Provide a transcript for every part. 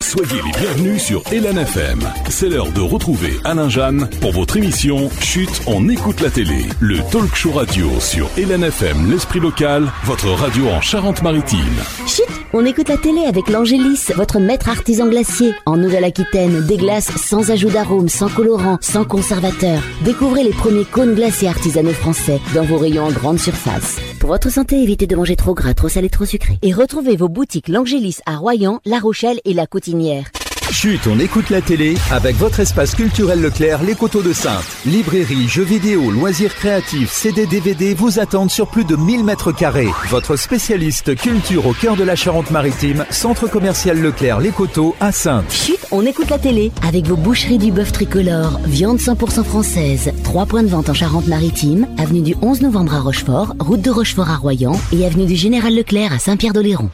Soyez les bienvenus sur Elan FM. C'est l'heure de retrouver Alain Jeanne pour votre émission Chut, on écoute la télé. Le talk show radio sur Elan FM, l'esprit local, votre radio en Charente-Maritime. Chut, on écoute la télé avec l'Angélis, votre maître artisan glacier. En Nouvelle-Aquitaine, des glaces sans ajout d'arôme, sans colorant, sans conservateur. Découvrez les premiers cônes glacés artisanaux français dans vos rayons en grande surface. Pour votre santé, évitez de manger trop gras, trop salé, trop sucré. Et retrouvez vos boutiques l'Angélis à Royan, La Rochelle et La Coutinière. Chut, on écoute la télé avec votre espace culturel Leclerc, les Coteaux de Saintes. Librairie, jeux vidéo, loisirs créatifs, CD, DVD vous attendent sur plus de 1000 mètres carrés. Votre spécialiste culture au cœur de la Charente-Maritime, centre commercial Leclerc, les Coteaux à Saintes. Chut, on écoute la télé avec vos boucheries du bœuf tricolore, viande 100% française. 3 points de vente en Charente-Maritime, avenue du 11 novembre à Rochefort, route de Rochefort à Royan et avenue du Général Leclerc à Saint-Pierre-d'Oléron.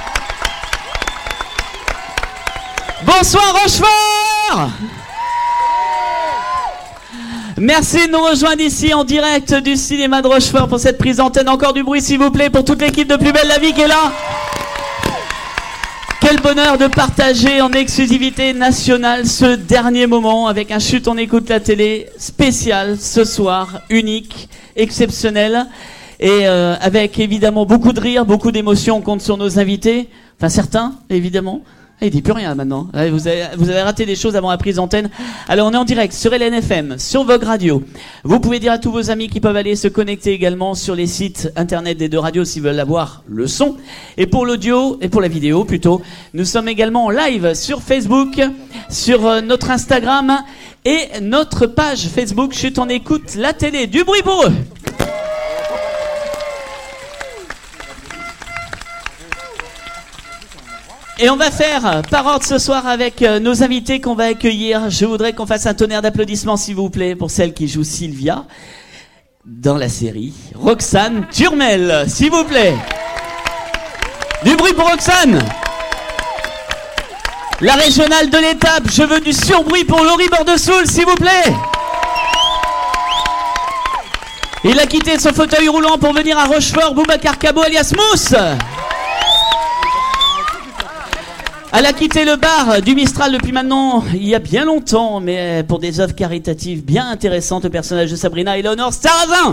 Bonsoir Rochefort! Merci de nous rejoindre ici en direct du cinéma de Rochefort pour cette prise d'antenne. Encore du bruit s'il vous plaît pour toute l'équipe de Plus Belle la Vie qui est là. Quel bonheur de partager en exclusivité nationale ce dernier moment avec un Chut, on écoute la télé spécial ce soir, unique, exceptionnel et avec évidemment beaucoup de rire, beaucoup d'émotions. On compte sur nos invités, enfin certains évidemment. Il dit plus rien maintenant. Vous avez raté des choses avant la prise d'antenne. Alors on est en direct sur LNFM, sur Vogue Radio. Vous pouvez dire à tous vos amis qui peuvent aller se connecter également sur les sites internet des deux radios s'ils veulent avoir le son. Et pour l'audio, et pour la vidéo plutôt, nous sommes également en live sur Facebook, sur notre Instagram et notre page Facebook. Chut, on écoute la télé. Du bruit pour eux. Et on va faire par ordre ce soir avec nos invités qu'on va accueillir. Je voudrais qu'on fasse un tonnerre d'applaudissements s'il vous plaît pour celle qui joue Sylvia dans la série, Roxane Turmel, s'il vous plaît. Du bruit pour Roxane. La régionale de l'étape, je veux du surbruit pour Laurie Bordesoul, s'il vous plaît. Il a quitté son fauteuil roulant pour venir à Rochefort, Boubacar Cabo alias Mousse. Elle a quitté le bar du Mistral depuis maintenant, il y a bien longtemps, mais pour des œuvres caritatives bien intéressantes, le personnage de Sabrina Eleonore Sarrazin.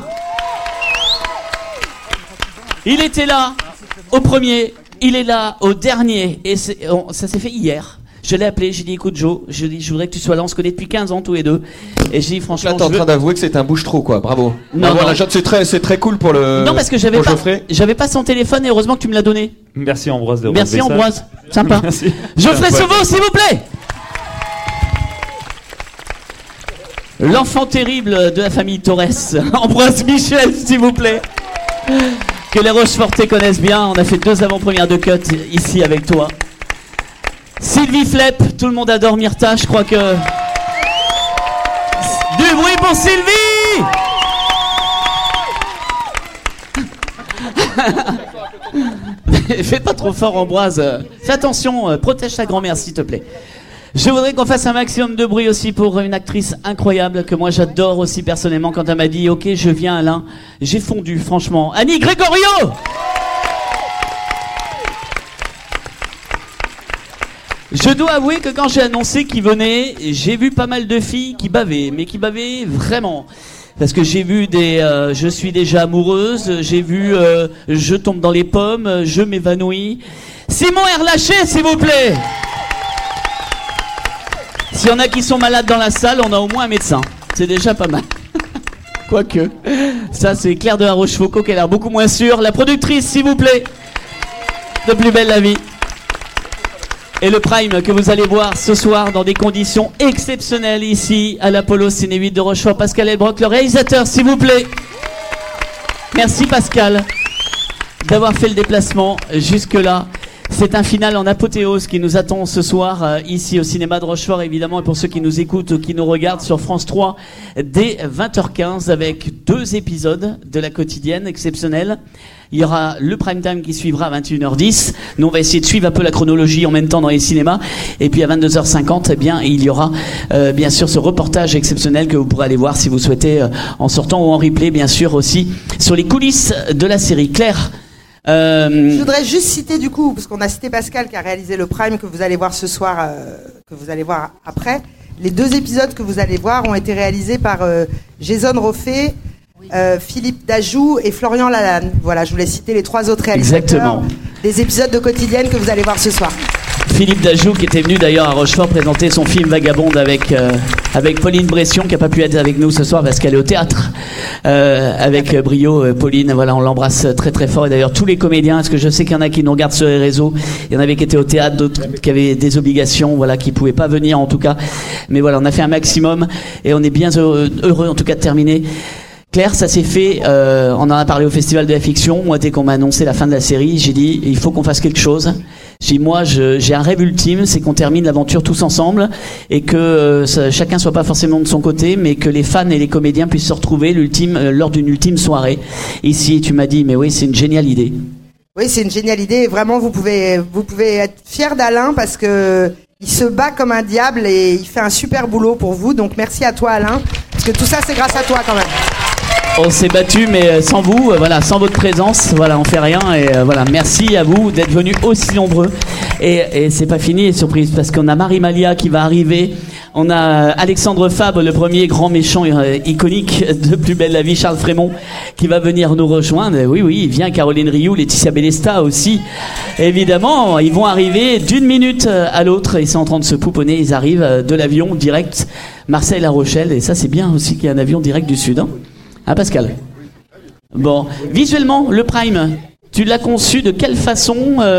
Il était là au premier, il est là au dernier, et ça s'est fait hier. Je l'ai appelé, j'ai dit écoute Joe, je voudrais que tu sois là, on se connaît depuis 15 ans tous les deux. Et j'ai dit franchement. Là t'es en train d'avouer que c'est un bouche-trou quoi, bravo. Non, voilà, c'est très cool pour le. Non parce que j'avais pas son téléphone et heureusement que tu me l'as donné. Merci Ambroise de Merci Ambroise, sympa. Merci. Geoffrey Sauveau s'il vous plaît. L'enfant terrible de la famille Torres, Ambroise Michel s'il vous plaît. Que les Rochefortais connaissent bien, on a fait 2 avant-premières de cut ici avec toi. Sylvie Flepp, tout le monde adore Myrta, je crois que... Du bruit pour Sylvie. Fais pas trop fort Ambroise, fais attention, protège ta grand-mère s'il te plaît. Je voudrais qu'on fasse un maximum de bruit aussi pour une actrice incroyable que moi j'adore aussi personnellement. Quand elle m'a dit ok je viens Alain, j'ai fondu franchement. Annie Gregorio. Je dois avouer que quand j'ai annoncé qu'il venait, j'ai vu pas mal de filles qui bavaient, mais qui bavaient vraiment. Parce que j'ai vu des je suis déjà amoureuse, j'ai vu je tombe dans les pommes, je m'évanouis. Simon Erlaché, s'il vous plaît. S'il y en a qui sont malades dans la salle, on a au moins un médecin. C'est déjà pas mal. Quoique. Ça, c'est Claire de la Rochefoucauld qui a l'air beaucoup moins sûre. La productrice, s'il vous plaît. De Plus Belle la Vie. Et le Prime que vous allez voir ce soir dans des conditions exceptionnelles ici à l'Apollo Ciné 8 de Rochefort. Pascal Elbrock, le réalisateur, s'il vous plaît. Merci Pascal d'avoir fait le déplacement jusque-là. C'est un final en apothéose qui nous attend ce soir ici au cinéma de Rochefort évidemment, et pour ceux qui nous écoutent ou qui nous regardent sur France 3 dès 20h15 avec 2 épisodes de la quotidienne exceptionnelle. Il y aura le prime time qui suivra à 21h10. Nous on va essayer de suivre un peu la chronologie en même temps dans les cinémas, et puis à 22h50 eh bien il y aura bien sûr ce reportage exceptionnel que vous pourrez aller voir si vous souhaitez en sortant ou en replay bien sûr aussi sur les coulisses de la série. Claire, Je voudrais juste citer du coup, parce qu'on a cité Pascal qui a réalisé le Prime que vous allez voir ce soir, que vous allez voir après. Les 2 épisodes que vous allez voir ont été réalisés par Jason Roffé, Philippe Dajou et Florian Lalanne. Voilà, je voulais citer les 3 autres réalisateurs des épisodes de Quotidienne que vous allez voir ce soir. Philippe Dajou qui était venu d'ailleurs à Rochefort présenter son film Vagabonde avec Pauline Bression qui n'a pas pu être avec nous ce soir parce qu'elle est au théâtre avec brio. Pauline, voilà, on l'embrasse très très fort, et d'ailleurs tous les comédiens, parce que je sais qu'il y en a qui nous regardent sur les réseaux, il y en avait qui étaient au théâtre, d'autres qui avaient des obligations, voilà, qui pouvaient pas venir en tout cas, mais voilà, on a fait un maximum et on est bien heureux en tout cas de terminer. Claire, ça s'est fait, on en a parlé au Festival de la Fiction. Moi, dès qu'on m'a annoncé la fin de la série, j'ai dit, il faut qu'on fasse quelque chose. J'ai dit, moi, j'ai un rêve ultime, c'est qu'on termine l'aventure tous ensemble et que chacun soit pas forcément de son côté, mais que les fans et les comédiens puissent se retrouver lors d'une ultime soirée. Ici, tu m'as dit, mais oui, c'est une géniale idée. Oui, c'est une géniale idée. Et vraiment, vous pouvez être fier d'Alain parce que il se bat comme un diable et il fait un super boulot pour vous. Donc, merci à toi, Alain, parce que tout ça, c'est grâce à toi quand même. On s'est battu, mais sans vous, voilà, sans votre présence, voilà, on fait rien. Et voilà, merci à vous d'être venus aussi nombreux. Et c'est pas fini, surprise, parce qu'on a Marie Malia qui va arriver. On a Alexandre Fabre, le premier grand méchant iconique de Plus belle la vie, Charles Frémont, qui va venir nous rejoindre. Oui, il vient. Caroline Rioux, Laetitia Bellesta aussi. Évidemment, ils vont arriver d'une minute à l'autre. Ils sont en train de se pouponner. Ils arrivent de l'avion direct Marseille-La Rochelle. Et ça, c'est bien aussi qu'il y ait un avion direct du Sud. Hein, Pascal? Bon, visuellement, le Prime, tu l'as conçu de quelle façon?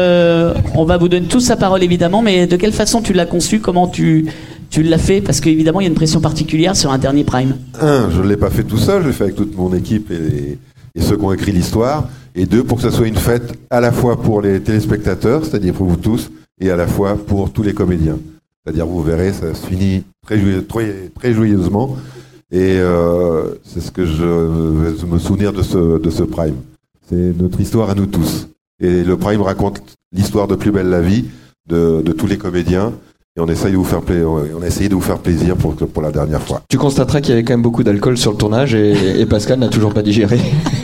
On va vous donner tous la parole évidemment, mais de quelle façon tu l'as conçu? Comment tu l'as fait? Parce qu'évidemment, il y a une pression particulière sur un dernier Prime. Je ne l'ai pas fait tout seul, je l'ai fait avec toute mon équipe et ceux qui ont écrit l'histoire. Et 2, pour que ça soit une fête à la fois pour les téléspectateurs, c'est-à-dire pour vous tous, et à la fois pour tous les comédiens. C'est-à-dire, vous verrez, ça se finit très joyeusement. Et c'est ce que je vais me souvenir de ce Prime. C'est notre histoire à nous tous. Et le Prime raconte l'histoire de Plus belle la vie, de tous les comédiens. Et on essaye de vous faire on a essayé de vous faire plaisir pour la dernière fois. Tu constateras qu'il y avait quand même beaucoup d'alcool sur le tournage et Pascal n'a toujours pas digéré.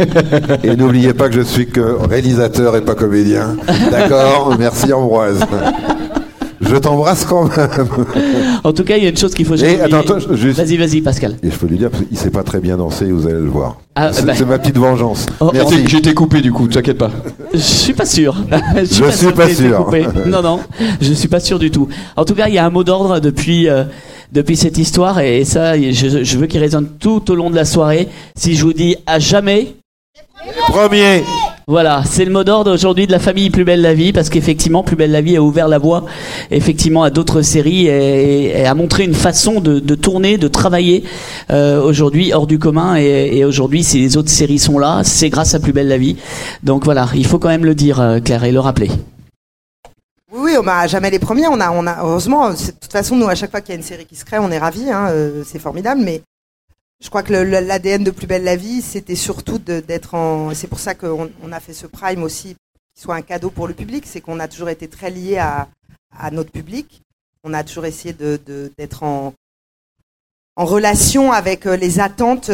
Et n'oubliez pas que je suis que réalisateur et pas comédien. D'accord? Merci Ambroise. Je t'embrasse quand même. En tout cas, il y a une chose qu'il faut jamais oublier. Attends, juste... Vas-y, Pascal. Et je peux lui dire, parce qu'il sait pas très bien danser, vous allez le voir. C'est ma petite vengeance. Merci. J'ai été coupé du coup, t'inquiète pas. Je suis pas sûr. Je suis pas sûr. Non, je suis pas sûr du tout. En tout cas, il y a un mot d'ordre depuis cette histoire, et ça, je veux qu'il résonne tout au long de la soirée. Si je vous dis à jamais... Premier. Voilà, c'est le mot d'ordre aujourd'hui de la famille Plus belle la vie, parce qu'effectivement Plus belle la vie a ouvert la voie effectivement à d'autres séries et a montré une façon de tourner, de travailler aujourd'hui hors du commun, et aujourd'hui si les autres séries sont là, c'est grâce à Plus belle la vie. Donc voilà, il faut quand même le dire, Claire, et le rappeler. Oui, on n'a jamais les premiers. On a heureusement, de toute façon, nous à chaque fois qu'il y a une série qui se crée, on est ravis, c'est formidable, mais je crois que l'ADN de Plus belle la vie, c'était surtout d'être en... C'est pour ça qu'on a fait ce Prime aussi, qui soit un cadeau pour le public. C'est qu'on a toujours été très liés à notre public. On a toujours essayé d'être en relation avec les attentes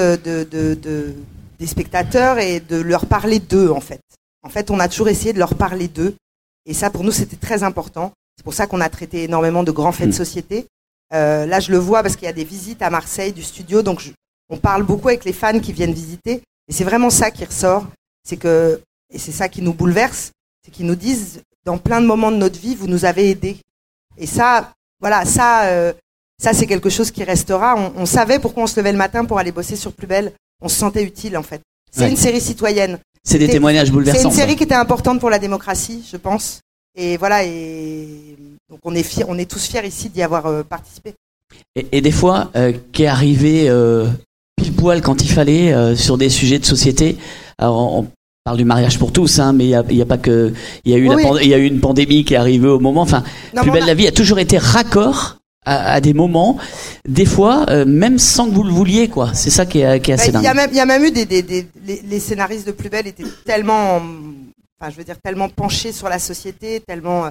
des spectateurs et de leur parler d'eux, en fait. En fait, on a toujours essayé de leur parler d'eux. Et ça, pour nous, c'était très important. C'est pour ça qu'on a traité énormément de grands faits de société. Là, je le vois parce qu'il y a des visites à Marseille du studio, donc on parle beaucoup avec les fans qui viennent visiter, et c'est vraiment ça qui ressort, et c'est ça qui nous bouleverse, c'est qu'ils nous disent, dans plein de moments de notre vie, vous nous avez aidés. Et ça, voilà, ça c'est quelque chose qui restera. On savait pourquoi on se levait le matin pour aller bosser sur Plus belle, on se sentait utile en fait. C'est une série citoyenne. C'est des témoignages bouleversants. C'est une série qui était importante pour la démocratie, je pense. Et voilà, et donc on est tous fiers ici d'y avoir participé. Et des fois, qui est arrivé pile poil quand il fallait sur des sujets de société. Alors on parle du mariage pour tous, mais il y a pas que, il y a eu une pandémie qui est arrivée au moment. Enfin, Plus belle la vie a toujours été raccord à des moments, des fois même sans que vous le vouliez, quoi. C'est ça qui est assez dingue. Il y a même eu les scénaristes de Plus belle étaient tellement, tellement penchés sur la société, tellement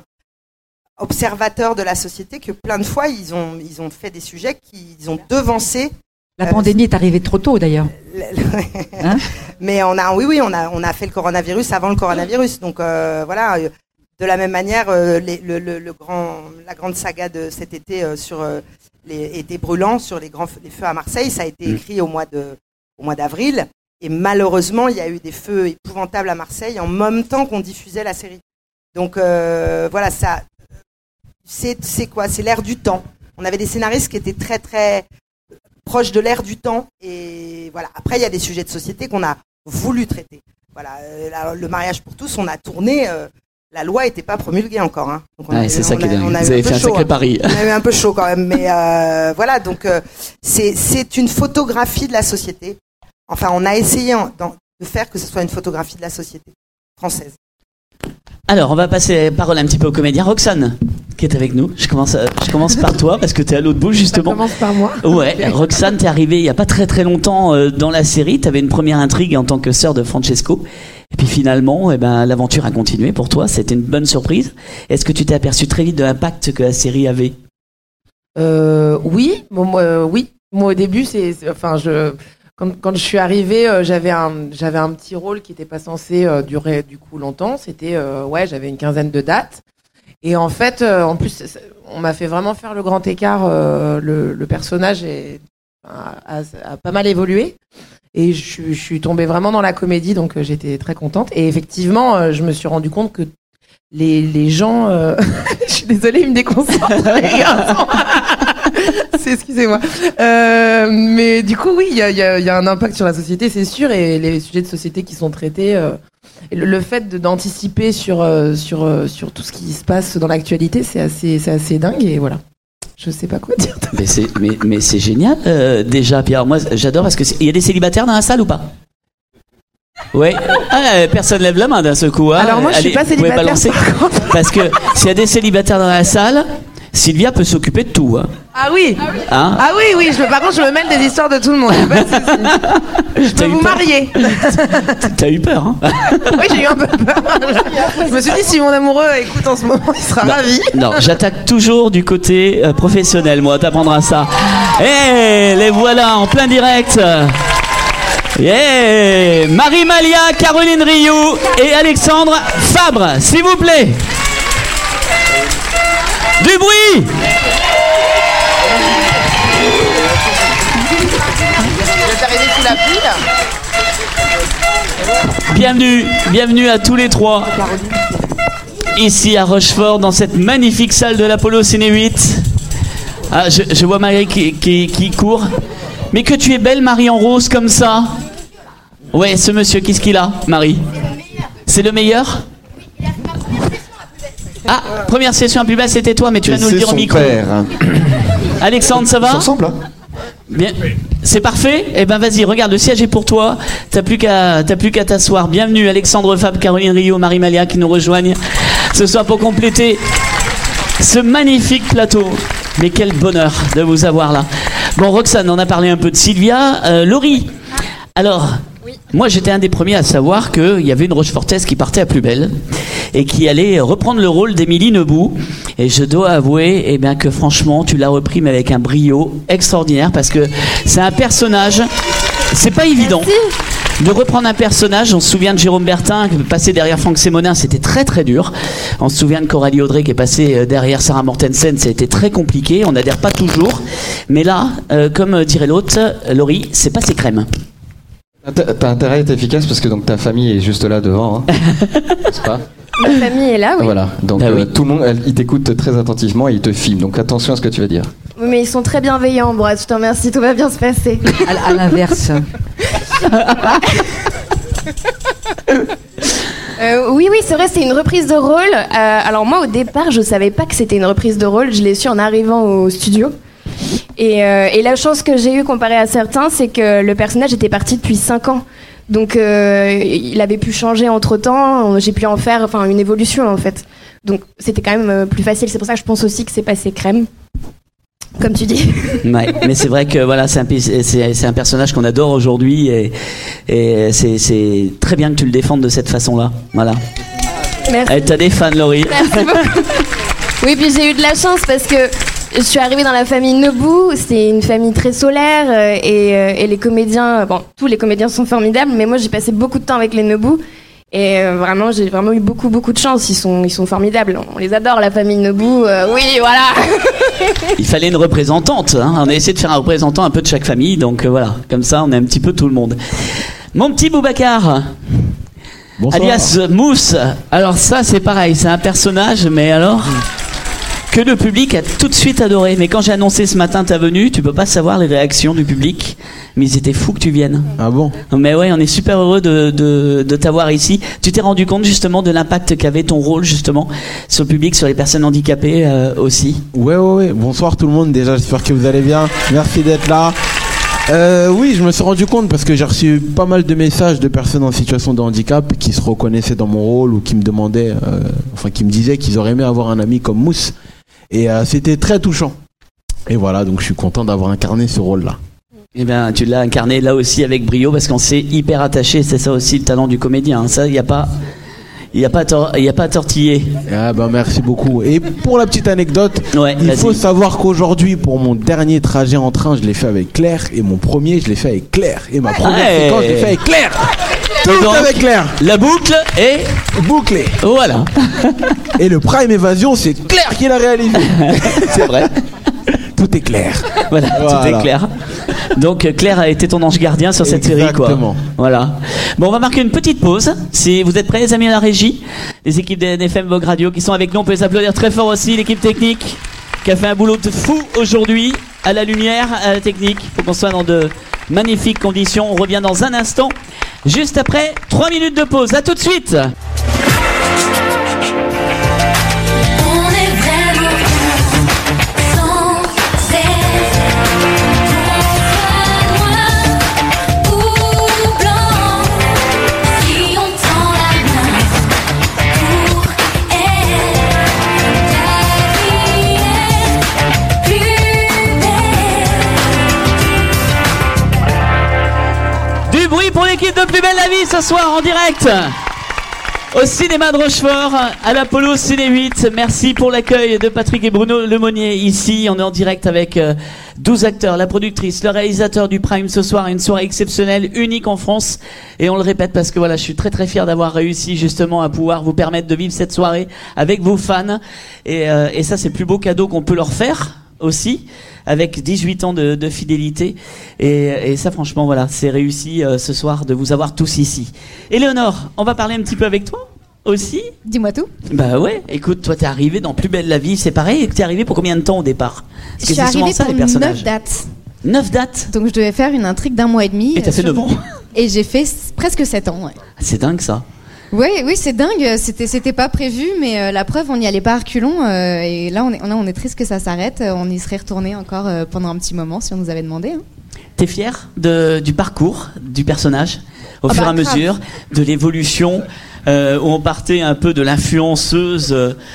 observateurs de la société, que plein de fois ils ont fait des sujets qu'ils ont devancé La pandémie est arrivée trop tôt d'ailleurs. Hein? Mais on a fait le coronavirus avant le coronavirus. Donc voilà, de la même manière, la grande saga de cet été sur les étés brûlants, sur les feux à Marseille, ça a été écrit au mois d'avril. Et malheureusement, il y a eu des feux épouvantables à Marseille en même temps qu'on diffusait la série. Donc voilà, ça, c'est quoi? C'est l'air du temps. On avait des scénaristes qui étaient très très proches de l'air du temps. Et voilà. Après, il y a des sujets de société qu'on a voulu traiter. Voilà, le mariage pour tous, on a tourné. La loi n'était pas promulguée encore. Hein. Donc c'est ça qui est dingue. Vous avez fait un sacré pari. On a eu un peu chaud quand même. Mais voilà, donc c'est une photographie de la société. Enfin, on a essayé de faire que ce soit une photographie de la société française. Alors, on va passer la parole un petit peu au comédien. Roxane, qui est avec nous. Je commence par toi, parce que tu es à l'autre bout, justement. Ça commence par moi. Ouais, Roxane, t'es arrivée il n'y a pas très très longtemps dans la série. Tu avais une première intrigue en tant que sœur de Francesco. Et puis finalement, l'aventure a continué pour toi. C'était une bonne surprise. Est-ce que tu t'es aperçu très vite de l'impact que la série avait ? Oui. Oui. Moi, au début, quand je suis arrivée, j'avais un petit rôle qui n'était pas censé durer du coup longtemps. C'était j'avais une quinzaine de dates. Et en fait, en plus, on m'a fait vraiment faire le grand écart. Le personnage a pas mal évolué. Et je suis tombée vraiment dans la comédie, donc j'étais très contente. Et effectivement, je me suis rendu compte que les gens... je suis désolée, ils me déconcentrent, les garçons. Excusez-moi. Mais du coup, oui, il y a un impact sur la société, c'est sûr, et les sujets de société qui sont traités, et le fait d'anticiper sur tout ce qui se passe dans l'actualité, c'est assez dingue, et voilà. Je sais pas quoi dire. Mais c'est génial, déjà, Pierre. Moi, j'adore, parce qu'il y a des célibataires dans la salle ou pas ? Ouais. Personne lève la main d'un seul coup. Hein. Alors moi, je suis pas célibataire. Parce que s'il y a des célibataires dans la salle, Sylvia peut s'occuper de tout. Hein. Ah oui. Hein? Ah oui. Par contre, je me mêle des histoires de tout le monde. Je peux vous marier. T'as eu peur, hein? Oui, j'ai eu un peu peur. Je me suis dit, si mon amoureux écoute en ce moment, il sera ravi. Non, j'attaque toujours du côté professionnel, moi. T'apprendras ça. Les voilà en plein direct. Marie-Malia, Caroline Rioux et Alexandre Fabre, s'il vous plaît. Du bruit. Bienvenue à tous les trois. Ici à Rochefort, dans cette magnifique salle de l'Apollo Ciné 8. Ah, je vois Marie qui court. Mais que tu es belle, Marie, en rose comme ça. Ouais, ce monsieur, qu'est-ce qu'il a, Marie? C'est le meilleur? Ah, première session à plus belle, c'était toi, mais tu vas nous le dire au micro. Père. Alexandre, ça va? Ça ressemble, hein? Bien. C'est parfait? Eh ben vas-y, regarde, le siège est pour toi. T'as plus qu'à t'asseoir. Bienvenue Alexandre Fabre, Caroline Rioux, Marie-Malia qui nous rejoignent ce soir pour compléter ce magnifique plateau. Mais quel bonheur de vous avoir là. Bon, Roxane, on a parlé un peu de Sylvia. Laurie, alors, moi j'étais un des premiers à savoir qu'il y avait une Rochefortaise qui partait à Plus Belle et qui allait reprendre le rôle d'Émilie Nebout. Et je dois avouer que franchement, tu l'as repris mais avec un brio extraordinaire parce que c'est un personnage, c'est pas évident. De reprendre un personnage, on se souvient de Jérôme Bertin qui est passé derrière Franck Sémonin, c'était très très dur. On se souvient de Coralie Audrey qui est passée derrière Sarah Mortensen, ça a été très compliqué, on n'adhère pas toujours. Mais là, comme dirait l'autre, Laurie, c'est pas ses crèmes. T'as intérêt à être efficace parce que donc ta famille est juste là devant, hein. C'est pas? Ma famille est là, oui. Voilà, donc tout le monde, il t'écoute très attentivement et il te filme, donc attention à ce que tu vas dire. Oui, mais ils sont très bienveillants, Brad, je te remercie, tout va bien se passer. À l'inverse. Oui, c'est vrai, c'est une reprise de rôle. Alors moi, au départ, je savais pas que c'était une reprise de rôle, je l'ai su en arrivant au studio. Et la chance que j'ai eue comparée à certains, c'est que le personnage était parti depuis 5 ans. Donc il avait pu changer entre-temps, j'ai pu en faire une évolution en fait. Donc c'était quand même plus facile, c'est pour ça que je pense aussi que c'est passé crème. Comme tu dis. Ouais, mais c'est vrai que voilà, c'est un personnage qu'on adore aujourd'hui et c'est très bien que tu le défendes de cette façon-là. Voilà. Merci. T'as des fans, Laurie. Merci beaucoup. Oui, puis j'ai eu de la chance parce que je suis arrivée dans la famille Nebou, c'est une famille très solaire et les comédiens, bon, tous les comédiens sont formidables, mais moi j'ai passé beaucoup de temps avec les Nebou et vraiment j'ai vraiment eu beaucoup de chance, ils sont formidables, on les adore la famille Nebou, oui voilà. Il fallait une représentante, hein. On a essayé de faire un représentant un peu de chaque famille, donc voilà, comme ça on est un petit peu tout le monde. Mon petit Boubacar. Bonsoir. Alias Mousse. Alors ça c'est pareil, c'est un personnage, mais alors que le public a tout de suite adoré. Mais quand j'ai annoncé ce matin ta venue, tu peux pas savoir les réactions du public, mais ils étaient fous que tu viennes. Ah bon? Mais ouais, on est super heureux de t'avoir ici. Tu t'es rendu compte justement de l'impact qu'avait ton rôle justement sur le public, sur les personnes handicapées aussi? Ouais. Bonsoir tout le monde, déjà j'espère que vous allez bien. Merci d'être là. Oui, je me suis rendu compte parce que j'ai reçu pas mal de messages de personnes en situation de handicap qui se reconnaissaient dans mon rôle ou qui me demandaient, qui me disaient qu'ils auraient aimé avoir un ami comme Mousse. Et c'était très touchant. Et voilà, donc je suis content d'avoir incarné ce rôle-là. Eh bien, tu l'as incarné là aussi avec brio parce qu'on s'est hyper attaché. C'est ça aussi le talent du comédien. Hein. Ça, il n'y a pas à tortiller. Ah bah merci beaucoup. Et pour la petite anecdote, il faut savoir qu'aujourd'hui, pour mon dernier trajet en train, je l'ai fait avec Claire. Et mon premier, je l'ai fait avec Claire. Et ma première séquence, je l'ai fait avec Claire. Tout avec Claire. La boucle est bouclée. Voilà. Et le Prime Évasion, c'est Claire qui l'a réalisé. C'est vrai. Tout est clair. Voilà, tout est clair. Donc Claire a été ton ange gardien sur cette série, quoi. Exactement. Voilà. Bon, on va marquer une petite pause. Si vous êtes prêts, les amis à la régie, les équipes de NFM Vogue Radio qui sont avec nous, on peut les applaudir très fort aussi. L'équipe technique qui a fait un boulot de fou aujourd'hui, à la lumière, à la technique. Faut qu'on soit dans de magnifiques conditions. On revient dans un instant, juste après 3 minutes de pause. À tout de suite. Pour l'équipe de Plus Belle la Vie ce soir en direct au cinéma de Rochefort, à l'Apollo Ciné 8. Merci pour l'accueil de Patrick et Bruno Lemonnier ici. On est en direct avec 12 acteurs, la productrice, le réalisateur du Prime ce soir. Une soirée exceptionnelle, unique en France. Et on le répète parce que voilà, je suis très très fier d'avoir réussi justement à pouvoir vous permettre de vivre cette soirée avec vos fans. Et ça, c'est le plus beau cadeau qu'on peut leur faire aussi, avec 18 ans de fidélité et ça franchement voilà, c'est réussi ce soir de vous avoir tous ici. Éléonore, on va parler un petit peu avec toi aussi. Dis-moi tout. Bah ouais, écoute, toi t'es arrivée dans Plus Belle la Vie, c'est pareil, t'es arrivée pour combien de temps au départ? Parce que je suis arrivée pour 9 dates. 9 dates? Donc je devais faire une intrigue d'1 mois et demi. Et t'as fait 9 ans? Et j'ai fait presque 7 ans, ouais. C'est dingue ça. Oui, c'est dingue. C'était pas prévu, mais la preuve, on n'y allait pas à reculons. Et là, on est triste que ça s'arrête. On y serait retourné encore pendant un petit moment si on nous avait demandé. Hein. T'es fière du parcours du personnage au fur et à mesure de l'évolution où on partait un peu de l'influenceuse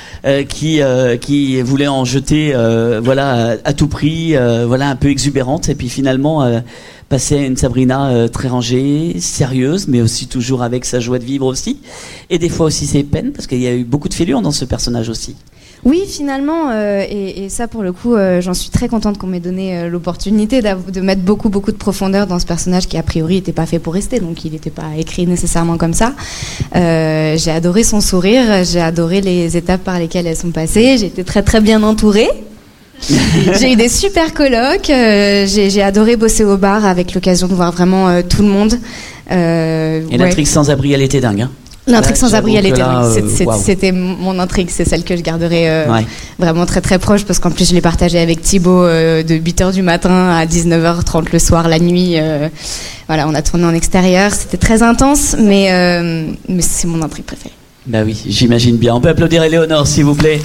qui voulait en jeter voilà à tout prix, voilà un peu exubérante, et puis finalement passer à une Sabrina très rangée, sérieuse, mais aussi toujours avec sa joie de vivre aussi, et des fois aussi ses peines, parce qu'il y a eu beaucoup de fêlures dans ce personnage aussi. Oui, finalement, et ça pour le coup, j'en suis très contente qu'on m'ait donné l'opportunité de mettre beaucoup de profondeur dans ce personnage qui a priori n'était pas fait pour rester, donc il n'était pas écrit nécessairement comme ça. J'ai adoré son sourire, j'ai adoré les étapes par lesquelles elles sont passées, j'ai été très très bien entourée. J'ai eu des super colocs, j'ai adoré bosser au bar avec l'occasion de voir vraiment tout le monde. Et l'intrigue sans abri, elle était dingue, hein. L'intrigue sans abri, elle était dingue. C'était mon intrigue, c'est celle que je garderai vraiment très très proche, parce qu'en plus je l'ai partagée avec Thibaut de 8h du matin à 19h30 le soir, la nuit. Voilà, on a tourné en extérieur, c'était très intense, mais c'est mon intrigue préférée. Bah oui, j'imagine bien. On peut applaudir Éléonore, s'il vous plaît.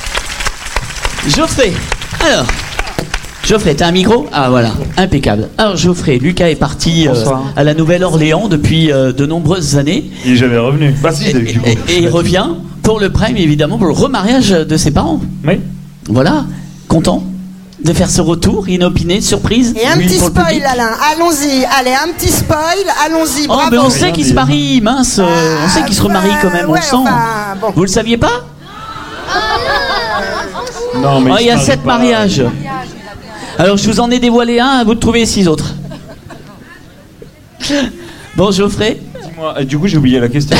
Geoffrey, alors, Geoffrey, t'as un micro? Ah voilà, impeccable. Alors Geoffrey, Lucas est parti à la Nouvelle-Orléans depuis de nombreuses années. Il est jamais revenu. Bah si, et il revient pour le Prime, évidemment, pour le remariage de ses parents. Oui. Voilà, content de faire ce retour inopiné, surprise. Et un petit spoil, Alain, allons-y. Allez, un petit spoil, allons-y, bravo. Oh, mais on sait qu'il se marie, mince, on sait qu'il se remarie quand même, on le sent. Bon. Vous le saviez pas? Non, mais il y a 7 mariages. Alors je vous en ai dévoilé un, à vous de trouver les 6 autres. Bon, Geoffrey. Dis-moi, du coup j'ai oublié la question.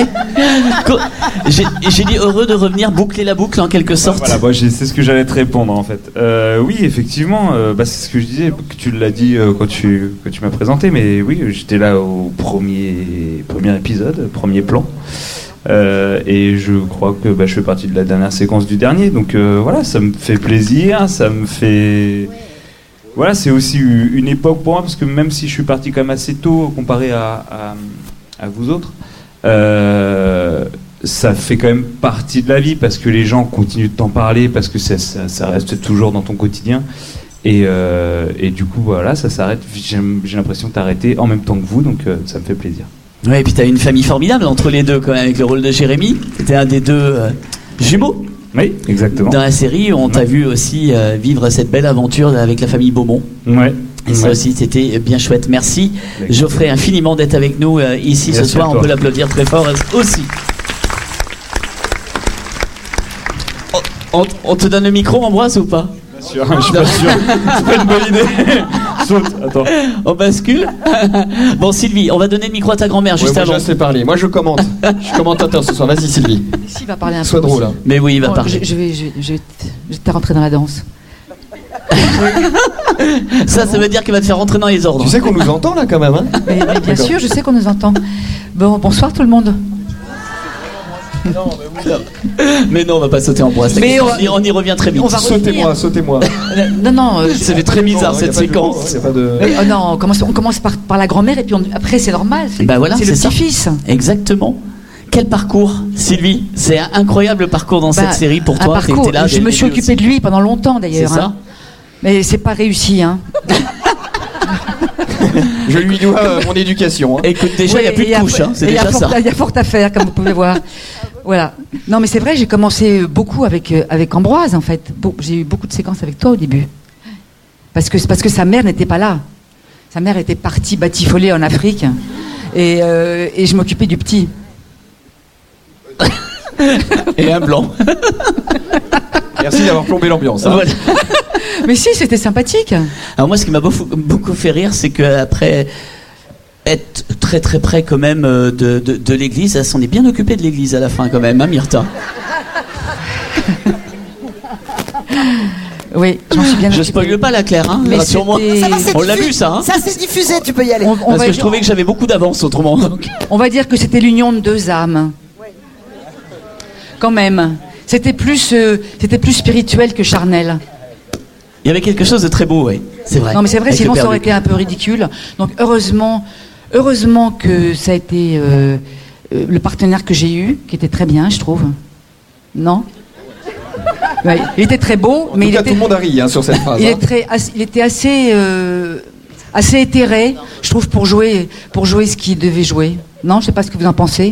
J'ai dit heureux de revenir boucler la boucle en quelque sorte. Voilà, c'est ce que j'allais te répondre en fait. Oui, effectivement, c'est ce que je disais, que tu l'as dit quand tu m'as présenté, mais oui, j'étais là au premier épisode, premier plan. Et je crois que je fais partie de la dernière séquence du dernier, donc voilà, ça me fait plaisir, ça me fait... Voilà, c'est aussi une époque pour moi, parce que même si je suis parti quand même assez tôt comparé à vous autres, ça fait quand même partie de la vie, parce que les gens continuent de t'en parler, parce que ça reste toujours dans ton quotidien. Et du coup, voilà, ça s'arrête. J'ai l'impression de t'arrêter en même temps que vous, donc ça me fait plaisir. Ouais, et puis t'as une famille formidable entre les deux quand même, avec le rôle de Jérémy. C'était un des deux jumeaux. Oui, exactement. Dans la série, on t'a vu aussi vivre cette belle aventure avec la famille Beaumont. Ouais. Et ça aussi, c'était bien chouette. Merci, Geoffrey, infiniment d'être avec nous ici ce soir. On peut l'applaudir très fort aussi. On te donne le micro, Ambroise, ou pas? Bien sûr, je suis pas sûr. C'est pas une bonne idée. Saute, attends. On bascule. Bon, Sylvie, on va donner le micro à ta grand-mère juste moi, avant. Je laisse parler. Moi, je commente. Je suis commentateur ce soir. Vas-y, Sylvie. Si, il va parler un peu. Sois drôle. Hein. Mais oui, il va parler. Je vais te rentrer dans la danse. Ça veut dire qu'il va te faire rentrer dans les ordres. Tu sais qu'on nous entend là quand même, hein? Mais bien sûr, je sais qu'on nous entend. Bon, bonsoir tout le monde. Mais non, on va pas sauter en bois. Mais on y revient très vite. Sautez-moi. Non. Ça fait très bizarre cette séquence. Non, on commence par la grand-mère et puis après c'est normal. Voilà, c'est le petit-fils. Exactement. Quel parcours, Sylvie? C'est un incroyable parcours dans cette série pour toi. Parcours. Là, je me suis occupée de lui pendant longtemps d'ailleurs. C'est ça. Mais c'est pas réussi. Hein. Je lui dois mon éducation. Hein. Écoute, déjà, il n'y a plus de couches. C'est déjà ça. Il y a fort à faire, comme vous pouvez voir. Voilà. Non, mais c'est vrai, j'ai commencé beaucoup avec Ambroise, en fait. J'ai eu beaucoup de séquences avec toi au début. Parce que sa mère n'était pas là. Sa mère était partie batifoler en Afrique. Et je m'occupais du petit. Et un blanc. Merci d'avoir plombé l'ambiance. Hein. Voilà. Mais si, c'était sympathique. Alors moi, ce qui m'a beaucoup fait rire, c'est qu'après être très très près quand même de l'église, elle s'en est bien occupée de l'église à la fin quand même, hein, Myrtha? Oui, j'en suis bien. Je spoile pas la Claire, hein, rassure-moi. On l'a vu ça, hein. Ça c'est diffusé, tu peux y aller. Parce que je trouvais que j'avais beaucoup d'avance autrement. Donc. On va dire que c'était l'union de deux âmes. Ouais. Quand même. C'était plus spirituel que charnel. Il y avait quelque chose de très beau, oui. C'est vrai. Non, mais c'est vrai, sinon ça aurait été un peu ridicule. Donc heureusement que ça a été le partenaire que j'ai eu, qui était très bien, je trouve. Non? Ouais, il était très beau, mais tout le monde a ri sur cette phrase. Il était assez éthéré, je trouve, pour jouer ce qu'il devait jouer. Non, je sais pas ce que vous en pensez.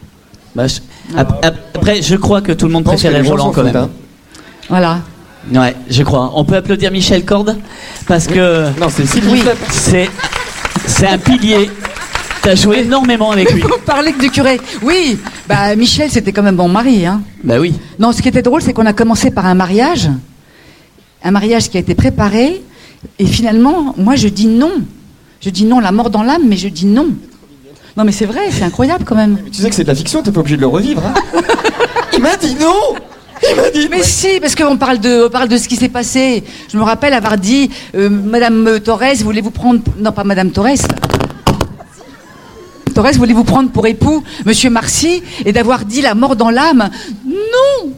Après, je crois que tout le monde préférait Roland quand même. Hein. Voilà. Ouais, je crois. On peut applaudir Michel Corde parce que non, c'est Sylvie. Oui, c'est un pilier. T'as joué énormément avec lui. Vous parlez que du curé. Oui, Michel, c'était quand même bon mari, hein. Oui. Non, ce qui était drôle, c'est qu'on a commencé par un mariage qui a été préparé, et finalement, moi, je dis non. Je dis non, la mort dans l'âme, mais je dis non. Non, mais c'est vrai, c'est incroyable quand même. Mais tu sais que c'est de la fiction, t'es pas obligé de le revivre. Hein. Il m'a dit non. Mais si, parce qu'on parle de ce qui s'est passé. Je me rappelle avoir dit, Madame Torres, voulez-vous prendre... Non, pas Madame Torres. Torres, voulez-vous prendre pour époux Monsieur Marcy, et d'avoir dit la mort dans l'âme. Non.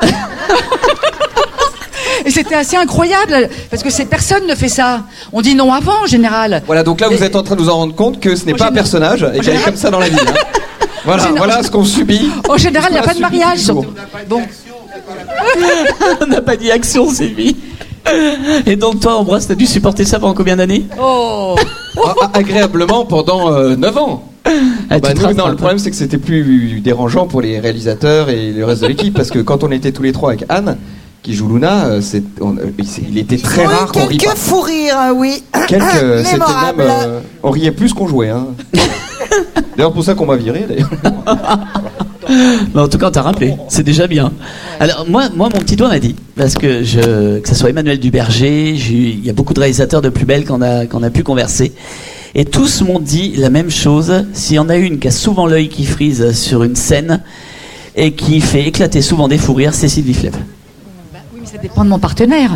Et c'était assez incroyable, parce que personne ne fait ça. On dit non avant, en général. Voilà, donc là, vous êtes en train de nous en rendre compte que ce n'est pas un personnage, et qu'elle est comme ça dans la vie. Hein. Voilà ce qu'on subit. En général, il n'y a pas de mariage. Bon. On n'a pas dit action, Sylvie. Et donc toi, Ambroise, t'as dû supporter ça pendant combien d'années? Agréablement pendant 9 ans. Le problème c'est que c'était plus dérangeant pour les réalisateurs et le reste de l'équipe, parce que quand on était tous les trois avec Anne, qui joue Luna, il était très rare qu'on rie pas. Quelques fous rires, oui. C'était même, on riait plus qu'on jouait. Hein. D'ailleurs, pour ça qu'on m'a viré, d'ailleurs. Mais en tout cas, on t'a rappelé. C'est déjà bien. Alors, moi, mon petit doigt m'a dit, parce que que ce soit Emmanuel Duberger, il y a beaucoup de réalisateurs de Plus Belle qu'on a pu converser. Et tous m'ont dit la même chose. S'il y en a une qui a souvent l'œil qui frise sur une scène et qui fait éclater souvent des fous rires, c'est Sylvie Fleb. Oui, mais ça dépend de mon partenaire.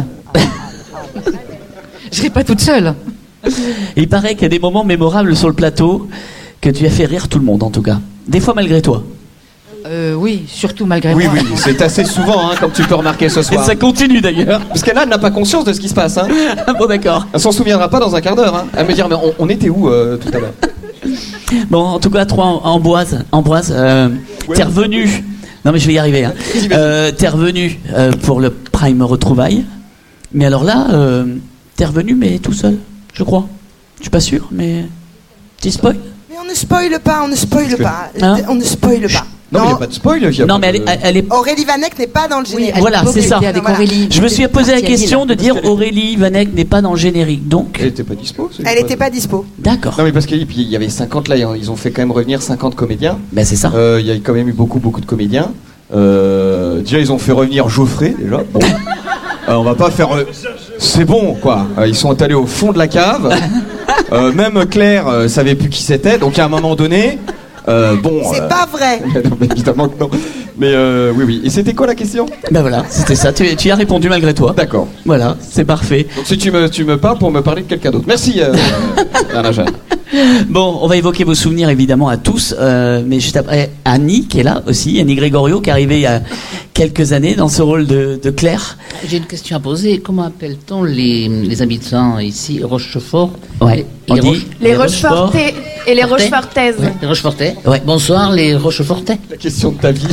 Je serai pas toute seule. Et il paraît qu'il y a des moments mémorables sur le plateau que tu as fait rire tout le monde, en tout cas. Des fois malgré toi. Oui, surtout malgré moi. Oui, c'est assez souvent, comme tu peux remarquer ce soir. Et ça continue d'ailleurs. Parce qu'elle n'a pas conscience de ce qui se passe. Bon, d'accord. Elle s'en souviendra pas dans un quart d'heure. Elle me dire, mais on était où tout à l'heure? Bon, en tout cas, Ambroise, t'es revenu. Non, mais je vais y arriver. T'es revenu pour le Prime Retrouvailles. Mais alors là, t'es revenu, mais tout seul, je crois. Je suis pas sûr, mais. Tu spoil? Mais on ne spoile pas, on ne spoile pas. On ne spoile pas. Non, il n'y a pas de spoil. Non, mais elle est... Aurélie Vanek n'est pas dans le générique. Voilà, c'est ça. Je me suis posé la question de dire Aurélie Vanek n'est pas dans le générique, donc... Elle n'était pas dispo. Elle n'était pas dispo. D'accord. Non, mais parce qu'il y avait 50, là, ils ont fait quand même revenir 50 comédiens. Ben, c'est ça. Il y a quand même eu beaucoup de comédiens. Déjà, ils ont fait revenir Geoffrey, déjà. Bon. On va pas faire... C'est bon, quoi. Ils sont allés au fond de la cave. Même Claire savait plus qui c'était, donc à un moment donné... c'est pas vrai. Non, mais évidemment que non. Mais oui. Et c'était quoi la question? Ben voilà, c'était ça. Tu y as répondu malgré toi. D'accord. Voilà, c'est parfait. Donc si tu me parles pour me parler de quelqu'un d'autre. Merci, Anna Jeanne. Bon, on va évoquer vos souvenirs évidemment à tous, mais juste après Annie qui est là aussi, Annie Grégorio qui est arrivée il y a quelques années dans ce rôle de Claire. J'ai une question à poser. Comment appelle-t-on les habitants ici, Rochefort? Ouais. Les Rochefortais et les Rochefortaises. Ouais, les Rochefortais. Ouais. Bonsoir les Rochefortais. La question de ta vie.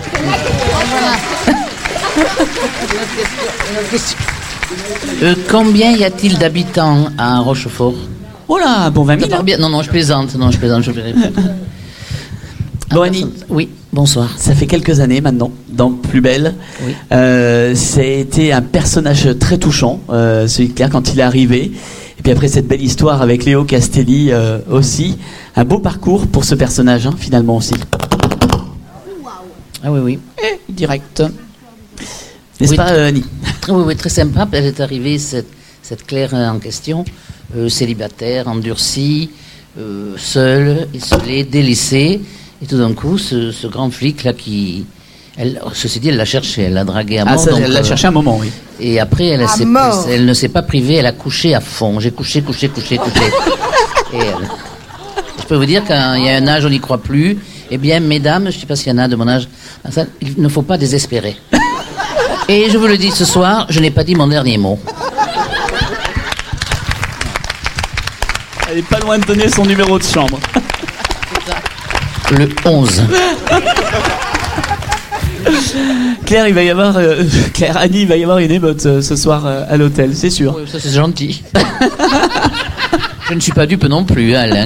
Combien y a-t-il d'habitants à Rochefort? Oh là, bon 20 000. Bien. Non, je plaisante, je vais répondre. Bon Annie. Oui, bonsoir. Ça fait quelques années maintenant, dans Plus Belle. Oui. C'était un personnage très touchant, celui de Claire quand il est arrivé. Et puis après cette belle histoire avec Léo Castelli aussi. Un beau parcours pour ce personnage, finalement aussi. Ah oui. Direct. N'est-ce pas, Annie? Oui, très sympa. Elle est arrivée, cette Claire en question, célibataire, endurcie, seule, isolée, délaissée. Et tout d'un coup, ce grand flic là ceci dit, elle l'a cherché, elle l'a dragué à mort. Ça, elle l'a cherché un moment, oui. Et après, elle ne s'est pas privée, elle a couché à fond. J'ai couché. Et je peux vous dire qu'il y a un âge, on n'y croit plus. Eh bien, mesdames, je ne sais pas s'il y en a de mon âge, il ne faut pas désespérer. Et je vous le dis ce soir, je n'ai pas dit mon dernier mot. Elle est pas loin de donner son numéro de chambre. Le 11. Claire, il va y avoir Annie, il va y avoir une émeute ce soir à l'hôtel, c'est sûr. Oui, ça c'est gentil. Je ne suis pas dupe non plus, Alain.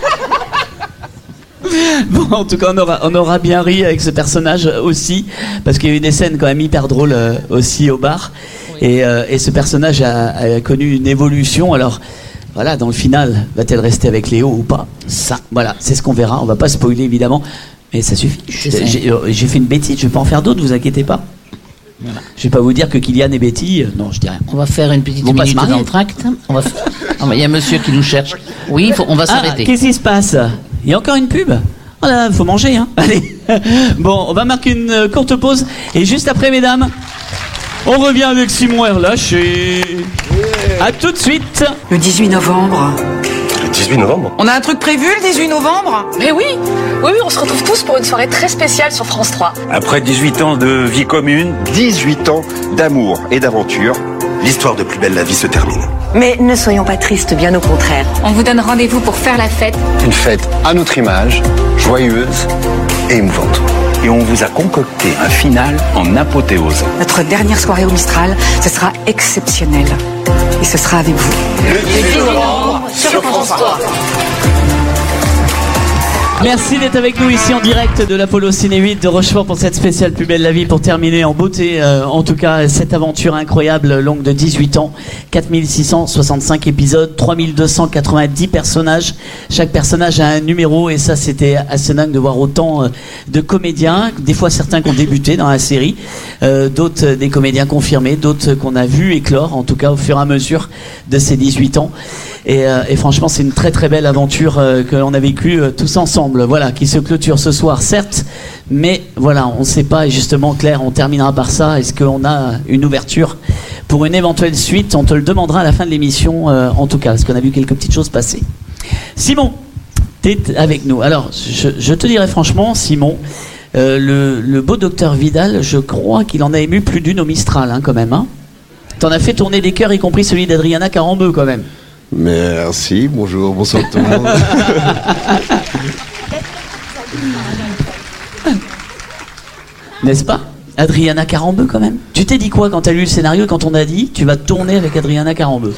Bon, en tout cas, on aura bien ri avec ce personnage aussi, parce qu'il y a eu des scènes quand même hyper drôles aussi au bar. Oui. Et ce personnage a connu une évolution. Alors, voilà, dans le final, va-t-elle rester avec Léo ou pas? Ça, voilà, c'est ce qu'on verra. On va pas spoiler évidemment, mais ça suffit. J'ai fait une bêtise, je vais pas en faire d'autres, vous inquiétez pas. Voilà. Je vais pas vous dire que Kylian et Betty, non, je dis rien. On va faire une petite minute d'entracte. Il y a un monsieur qui nous cherche. Oui, on va s'arrêter. Qu'est-ce qui se passe? Il y a encore une pub? Oh là, faut manger, hein. Allez. Bon, on va marquer une courte pause et juste après, mesdames, on revient avec Simon Erlaché. A tout de suite. Le 18 novembre. Le 18 novembre? On a un truc prévu le 18 novembre? Mais oui, on se retrouve tous pour une soirée très spéciale sur France 3. Après 18 ans de vie commune, 18 ans d'amour et d'aventure, l'histoire de Plus Belle la vie se termine. Mais ne soyons pas tristes, bien au contraire. On vous donne rendez-vous pour faire la fête. Une fête à notre image, joyeuse et émouvante. Et on vous a concocté un final en apothéose. Notre dernière soirée au Mistral, ce sera exceptionnel. Et ce sera avec vous. Le 18 novembre sur France 3. Merci d'être avec nous ici en direct de l'Apollo Ciné 8 de Rochefort pour cette spéciale Plus belle la vie, pour terminer en beauté, en tout cas, cette aventure incroyable longue de 18 ans, 4665 épisodes, 3290 personnages. Chaque personnage a un numéro et ça, c'était assez dingue de voir autant de comédiens, des fois certains qui ont débuté dans la série, d'autres des comédiens confirmés, d'autres qu'on a vu éclore, en tout cas au fur et à mesure de ces 18 ans. Et franchement, c'est une très très belle aventure que l'on a vécue tous ensemble, voilà, qui se clôture ce soir, certes, mais voilà, on ne sait pas, et justement, Claire, on terminera par ça. Est-ce qu'on a une ouverture pour une éventuelle suite? On te le demandera à la fin de l'émission, en tout cas, parce qu'on a vu quelques petites choses passer. Simon, t'es avec nous. Alors, je te dirais franchement, Simon, le beau docteur Vidal, je crois qu'il en a ému plus d'une au Mistral, hein, quand même. Hein. T'en as fait tourner des cœurs, y compris celui d'Adriana Carambeu, quand même. Merci, bonjour, bonsoir tout le monde. N'est-ce pas? Adriana Carambeu, quand même. Tu t'es dit quoi quand t'as lu le scénario, quand on a dit tu vas tourner avec Adriana Carambeu?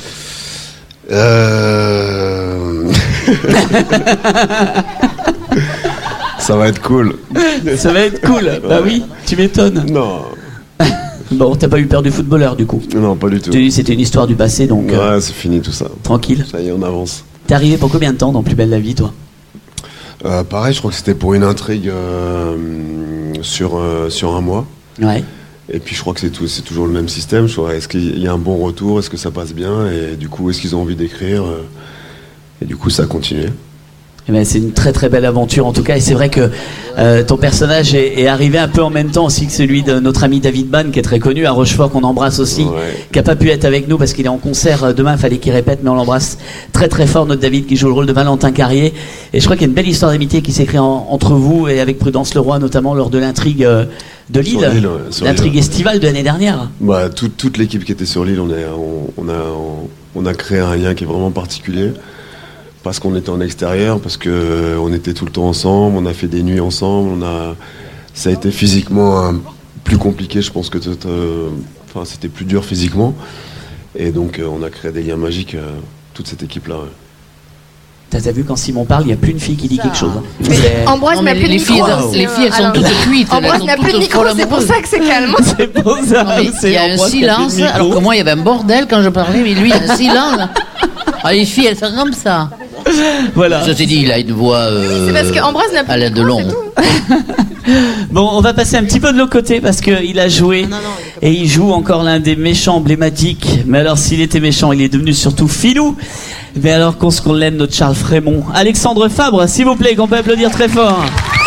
Ça va être cool. Ça va être cool. Bah oui, tu m'étonnes. Non. Bon, t'as pas eu peur du footballeur du coup? Non, pas du tout. Tu dis c'était une histoire du passé, donc. Ouais, c'est fini tout ça. Tranquille. Ça y est, on avance. T'es arrivé pour combien de temps dans Plus belle la vie, toi? Pareil, je crois que c'était pour une intrigue sur un mois. Ouais. Et puis je crois que c'est toujours le même système. Est-ce qu'il y a un bon retour? Est-ce que ça passe bien? Et du coup, est-ce qu'ils ont envie d'écrire? Et du coup, ça a continué. Eh ben, c'est une très très belle aventure en tout cas, et c'est vrai que ton personnage est arrivé un peu en même temps aussi que celui de notre ami David Bann, qui est très connu à Rochefort, qu'on embrasse aussi, qui n'a pas pu être avec nous parce qu'il est en concert demain, il fallait qu'il répète, mais on l'embrasse très très fort, notre David, qui joue le rôle de Valentin Carrier. Et je crois qu'il y a une belle histoire d'amitié qui s'écrit entre vous et avec Prudence Leroy, notamment lors de l'intrigue de Lille, l'intrigue estivale de l'année dernière. Bah, toute l'équipe qui était sur l'île, on a créé un lien qui est vraiment particulier. Parce qu'on était en extérieur, parce qu'on était tout le temps ensemble, on a fait des nuits ensemble, ça a été physiquement plus compliqué, je pense que c'était plus dur physiquement. Et donc on a créé des liens magiques, toute cette équipe-là. Ouais. T'as vu, quand Simon parle, il n'y a plus une fille qui dit quelque chose. Hein. Ambroise n'a plus de micro. Les filles, elles sont toutes cuites. Ambroise n'a plus de micro, c'est pour ça que c'est calme. C'est pour ça. Il y a un silence, alors que moi, il y avait un bordel quand je parlais, mais lui, il y a un silence. Ah, les filles, elles sont comme ça. Voilà. Je t'ai dit, il a une voix c'est parce que Ambroise n'a plus à l'aide de long. Bon, on va passer un petit peu de l'autre côté parce qu'il a joué et il joue encore l'un des méchants emblématiques. Mais alors, s'il était méchant, il est devenu surtout filou. Mais alors qu'on l'aime, notre Charles Frémont. Alexandre Fabre, s'il vous plaît, qu'on peut applaudir très fort.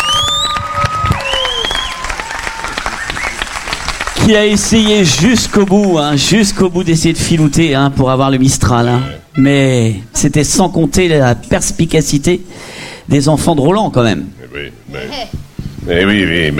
Qui a essayé jusqu'au bout d'essayer de filouter pour avoir le Mistral. Hein. Mais c'était sans compter la perspicacité des enfants de Roland quand même. Oui.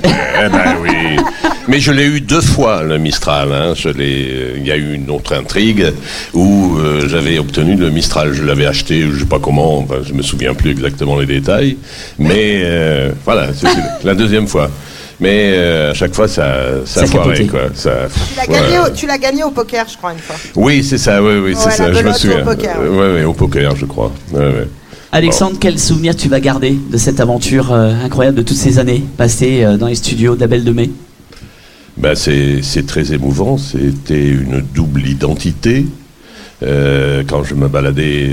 Mais je l'ai eu 2 fois le Mistral. Hein. Il y a eu une autre intrigue où j'avais obtenu le Mistral. Je l'avais acheté, je sais pas comment, je me souviens plus exactement les détails. Mais voilà, c'était la 2e fois. Mais à chaque fois, ça foirait, quoi. Tu l'as gagné au poker, je crois, une fois. Oui, c'est ça, oui, c'est ça, je me souviens. Au poker, je crois. Ouais. Alexandre, quel souvenir tu vas garder de cette aventure incroyable de toutes ces années passées dans les studios d'Abel de Mai? C'est très émouvant, c'était une double identité. Quand je me baladais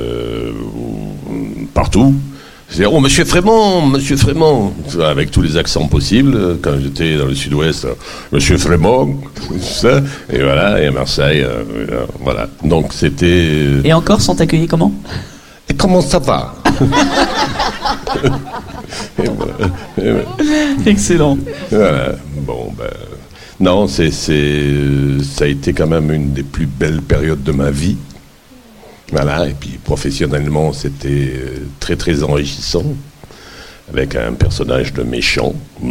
partout, c'est « Oh, Monsieur Frémont !» avec tous les accents possibles. Quand j'étais dans le sud-ouest, « Monsieur Frémont !» et voilà, et à Marseille, voilà. Donc c'était... Et en Corse, on t'accueillait comment? Et comment ça va? Excellent. Voilà. Bon, non, ça a été quand même une des plus belles périodes de ma vie. Voilà, et puis professionnellement, c'était très très enrichissant, avec un personnage de méchant.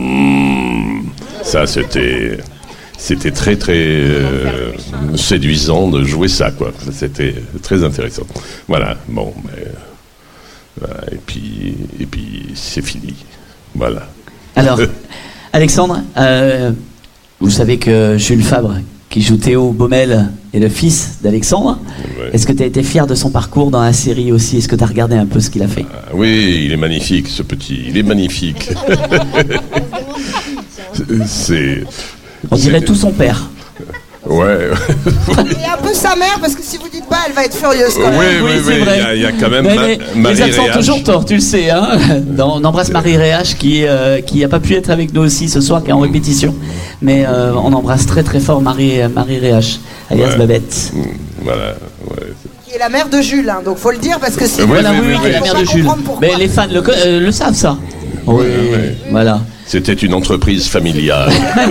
Ça, c'était très très séduisant de jouer ça, quoi. C'était très intéressant. Voilà, bon, voilà, et puis c'est fini. Voilà. Alors, Alexandre, vous savez que Jules Fabre, qui joue Théo Baumel, est le fils d'Alexandre. Ouais. Est-ce que tu as été fier de son parcours dans la série aussi? Est-ce que tu as regardé un peu ce qu'il a fait? Oui, il est magnifique, ce petit. Il est magnifique. On dirait tout son père. Ouais. Et un peu sa mère, parce que si vous dites pas, elle va être furieuse quand même. Oui, c'est vrai. Il y a quand même Mais les accents ont Réach. toujours tort, tu le sais. Hein. On embrasse Marie Réach qui n'a pas pu être avec nous aussi ce soir, qui est en répétition. Mais on embrasse très très fort Marie Réach, alias Babette. Voilà. Qui est la mère de Jules, hein, donc faut le dire parce que c'est. Voilà, oui, qui est la mère de Jules. Mais les fans le savent ça. Oui. Voilà. C'était une entreprise familiale.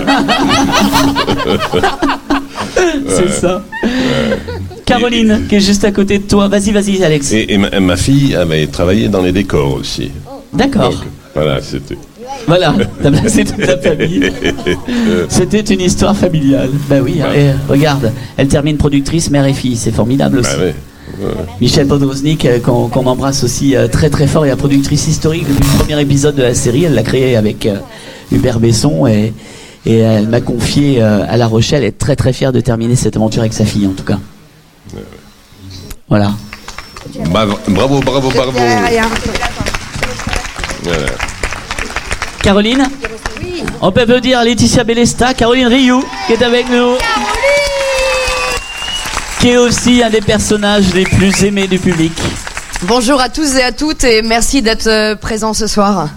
C'est ça. Caroline, qui est juste à côté de toi. Vas-y, Alex. Et ma fille avait travaillé dans les décors aussi. D'accord. Donc, voilà, c'était. Voilà, t'as placé toute la famille. C'était une histoire familiale. Bah oui, et regarde, elle termine productrice, mère et fille, c'est formidable aussi. Bah ouais. Michel Podroznik, qu'on embrasse aussi très très fort, et la productrice historique depuis le premier épisode de la série. Elle l'a créé avec Hubert Besson et elle m'a confié à La Rochelle. Elle est très très fière de terminer cette aventure avec sa fille en tout cas. Voilà. Bravo. Voilà. Caroline, on peut applaudir Laetitia Bellesta, Caroline Rioux qui est avec nous. Qui est aussi un des personnages les plus aimés du public. Bonjour à tous et à toutes et merci d'être présents ce soir.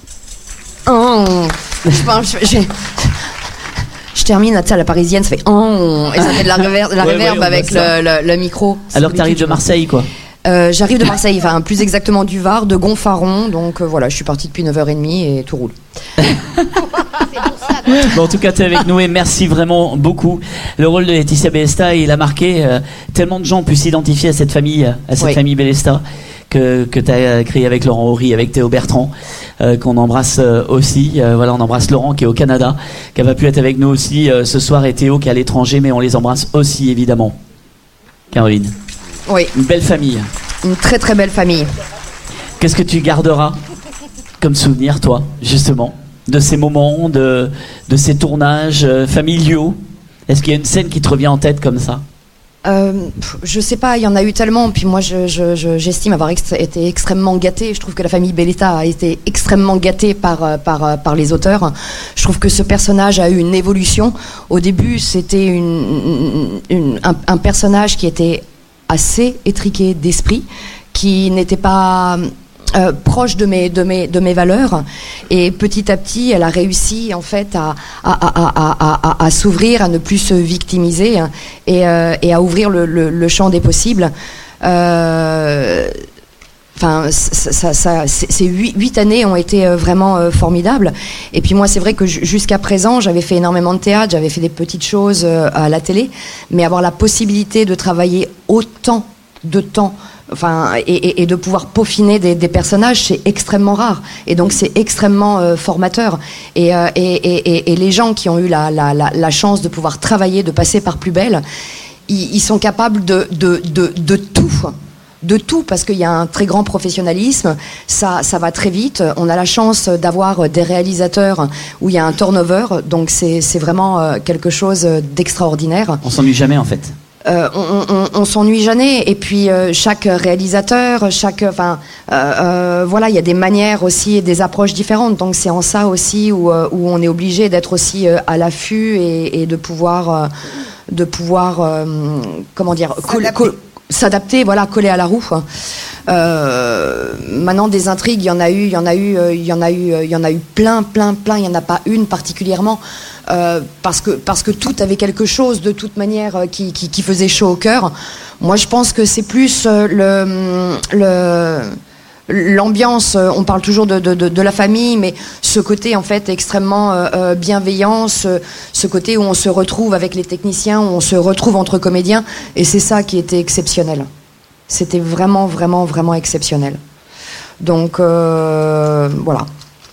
Je termine à la parisienne, ça fait et ça fait de la réverb avec le micro. Alors que t'arrives de Marseille quoi? J'arrive de Marseille, enfin plus exactement du Var, de Gonfaron, donc voilà, je suis partie depuis 9h30 et tout roule. Bon, en tout cas, tu es avec nous et merci vraiment beaucoup. Le rôle de Laetitia Bellesta, il a marqué tellement de gens ont pu s'identifier à cette famille, famille Bellesta que tu as créé avec Laurent Horry, avec Théo Bertrand, qu'on embrasse aussi. Voilà, on embrasse Laurent qui est au Canada, qui n'a pas pu être avec nous aussi ce soir, et Théo qui est à l'étranger, mais on les embrasse aussi évidemment. Caroline. Oui. Une belle famille. Une très très belle famille. Qu'est-ce que tu garderas comme souvenir, toi, justement, de ces moments, de ces tournages familiaux? Est-ce qu'il y a une scène qui te revient en tête comme ça? Je sais pas, il y en a eu tellement. Puis moi, j'estime avoir été extrêmement gâtée. Je trouve que la famille Belletta a été extrêmement gâtée par les auteurs. Je trouve que ce personnage a eu une évolution. Au début, c'était un personnage qui était assez étriqué d'esprit, qui n'était pas proche de mes valeurs, et petit à petit elle a réussi en fait à s'ouvrir, à ne plus se victimiser et à ouvrir le champ des possibles. Enfin, ces 8 années ont été vraiment formidables. Et puis moi, c'est vrai que jusqu'à présent, j'avais fait énormément de théâtre, j'avais fait des petites choses à la télé, mais avoir la possibilité de travailler autant de temps, enfin, et de pouvoir peaufiner des personnages, c'est extrêmement rare. Et donc, c'est extrêmement formateur. Et les gens qui ont eu la chance de pouvoir travailler, de passer par Plus Belle, ils sont capables de tout. De tout, parce qu'il y a un très grand professionnalisme, ça va très vite. On a la chance d'avoir des réalisateurs où il y a un turnover, donc c'est vraiment quelque chose d'extraordinaire. On s'ennuie jamais en fait. On s'ennuie jamais, et puis chaque réalisateur, voilà, il y a des manières aussi et des approches différentes, donc c'est en ça aussi où on est obligé d'être aussi à l'affût et de pouvoir comment dire, s'adapter, voilà, coller à la roue. Maintenant, des intrigues, il y en a eu plein, il n'y en a pas une particulièrement, parce que tout avait quelque chose de toute manière qui faisait chaud au cœur. Moi, je pense que c'est plus l'ambiance. On parle toujours de la famille, mais ce côté en fait extrêmement bienveillant, ce côté où on se retrouve avec les techniciens, où on se retrouve entre comédiens, et c'est ça qui était exceptionnel. C'était vraiment exceptionnel. Donc voilà.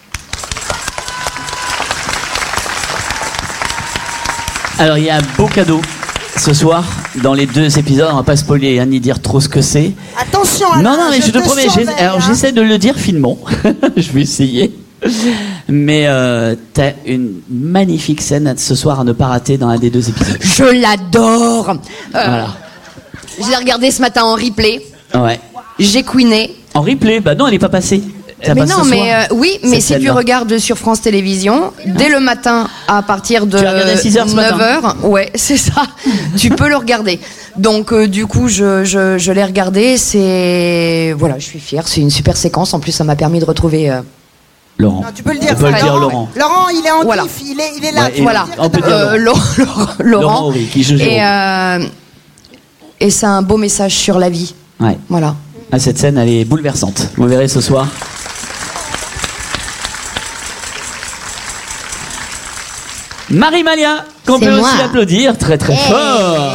Alors il y a un beau cadeau ce soir dans les 2 épisodes. On va pas spoiler ni dire trop ce que c'est. Attention. Non, mais je te promets. Alors j'essaie de le dire finement. Je vais essayer. Mais t'as une magnifique scène ce soir à ne pas rater dans un des 2 épisodes. Je l'adore. Voilà. Je l'ai regardé ce matin en replay. Ouais. J'ai queené. En replay? Bah non, elle n'est pas passée. Mais non, oui, mais si tu regardes sur France Télévisions, dès le matin à partir de 9h, ouais, c'est ça, tu peux le regarder. Donc du coup, je l'ai regardé, voilà, je suis fière, c'est une super séquence. En plus, ça m'a permis de retrouver Laurent. Non, tu peux le dire. On peut le dire, Laurent. Laurent, il est en Voilà. kiff, il est là. Ouais, tu voilà. On peut dire Laurent Horry, qui joue Jérôme. Et c'est un beau message sur la vie. Ouais. Voilà. Ah, cette scène, elle est bouleversante. Vous verrez ce soir. Marie Malia, qu'on C'est peut moi. aussi applaudir très très fort.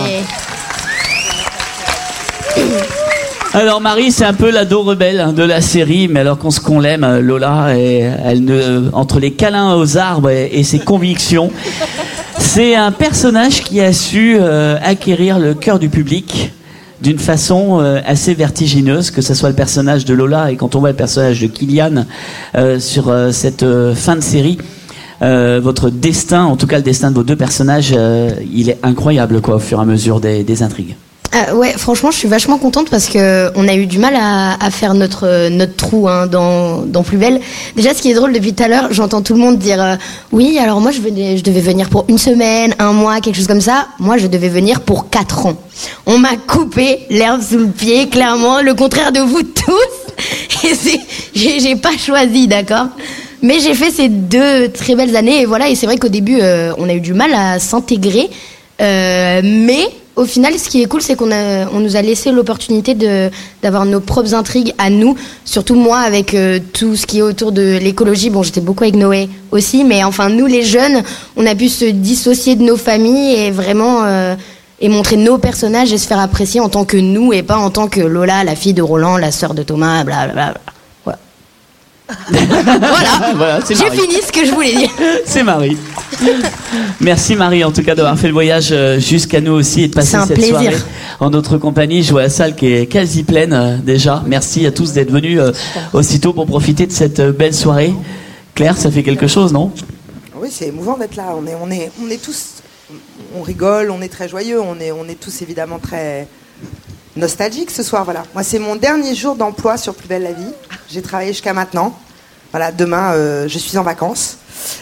Alors Marie, c'est un peu l'ado rebelle de la série, mais alors qu'on l'aime, Lola, entre les câlins aux arbres et ses convictions, c'est un personnage qui a su acquérir le cœur du public d'une façon assez vertigineuse, que ce soit le personnage de Lola et quand on voit le personnage de Kylian sur cette fin de série. Votre destin, en tout cas le destin de vos 2 personnages, il est incroyable quoi, au fur et à mesure des intrigues. Ouais, franchement, je suis vachement contente parce que on a eu du mal à faire notre trou dans Plus Belle. Déjà, ce qui est drôle depuis tout à l'heure, j'entends tout le monde dire oui, alors moi je devais venir pour 1 semaine, 1 mois, quelque chose comme ça. Moi, je devais venir pour 4 ans. On m'a coupé l'herbe sous le pied, clairement, le contraire de vous tous. Et j'ai pas choisi, d'accord. Mais j'ai fait ces 2 très belles années et voilà. Et c'est vrai qu'au début, on a eu du mal à s'intégrer, mais au final, ce qui est cool, c'est qu'on nous a laissé l'opportunité d'avoir nos propres intrigues à nous. Surtout moi, avec tout ce qui est autour de l'écologie. Bon, j'étais beaucoup avec Noé aussi, mais enfin, nous, les jeunes, on a pu se dissocier de nos familles et vraiment et montrer nos personnages et se faire apprécier en tant que nous et pas en tant que Lola, la fille de Roland, la sœur de Thomas, blablabla. Voilà, c'est j'ai Marie. fini ce que je voulais dire. C'est Marie. Merci Marie en tout cas d'avoir fait le voyage jusqu'à nous aussi et de passer C'est un cette plaisir. soirée en notre compagnie. Je vois la salle qui est quasi pleine déjà. Merci à tous d'être venus aussitôt pour profiter de cette belle soirée. Claire, ça fait quelque chose, non? Oui, c'est émouvant d'être là. On est tous, on rigole, on est très joyeux, on est tous évidemment très nostalgiques ce soir. Voilà. Moi, c'est mon dernier jour d'emploi sur Plus Belle la Vie. J'ai travaillé jusqu'à maintenant. Voilà, demain, je suis en vacances.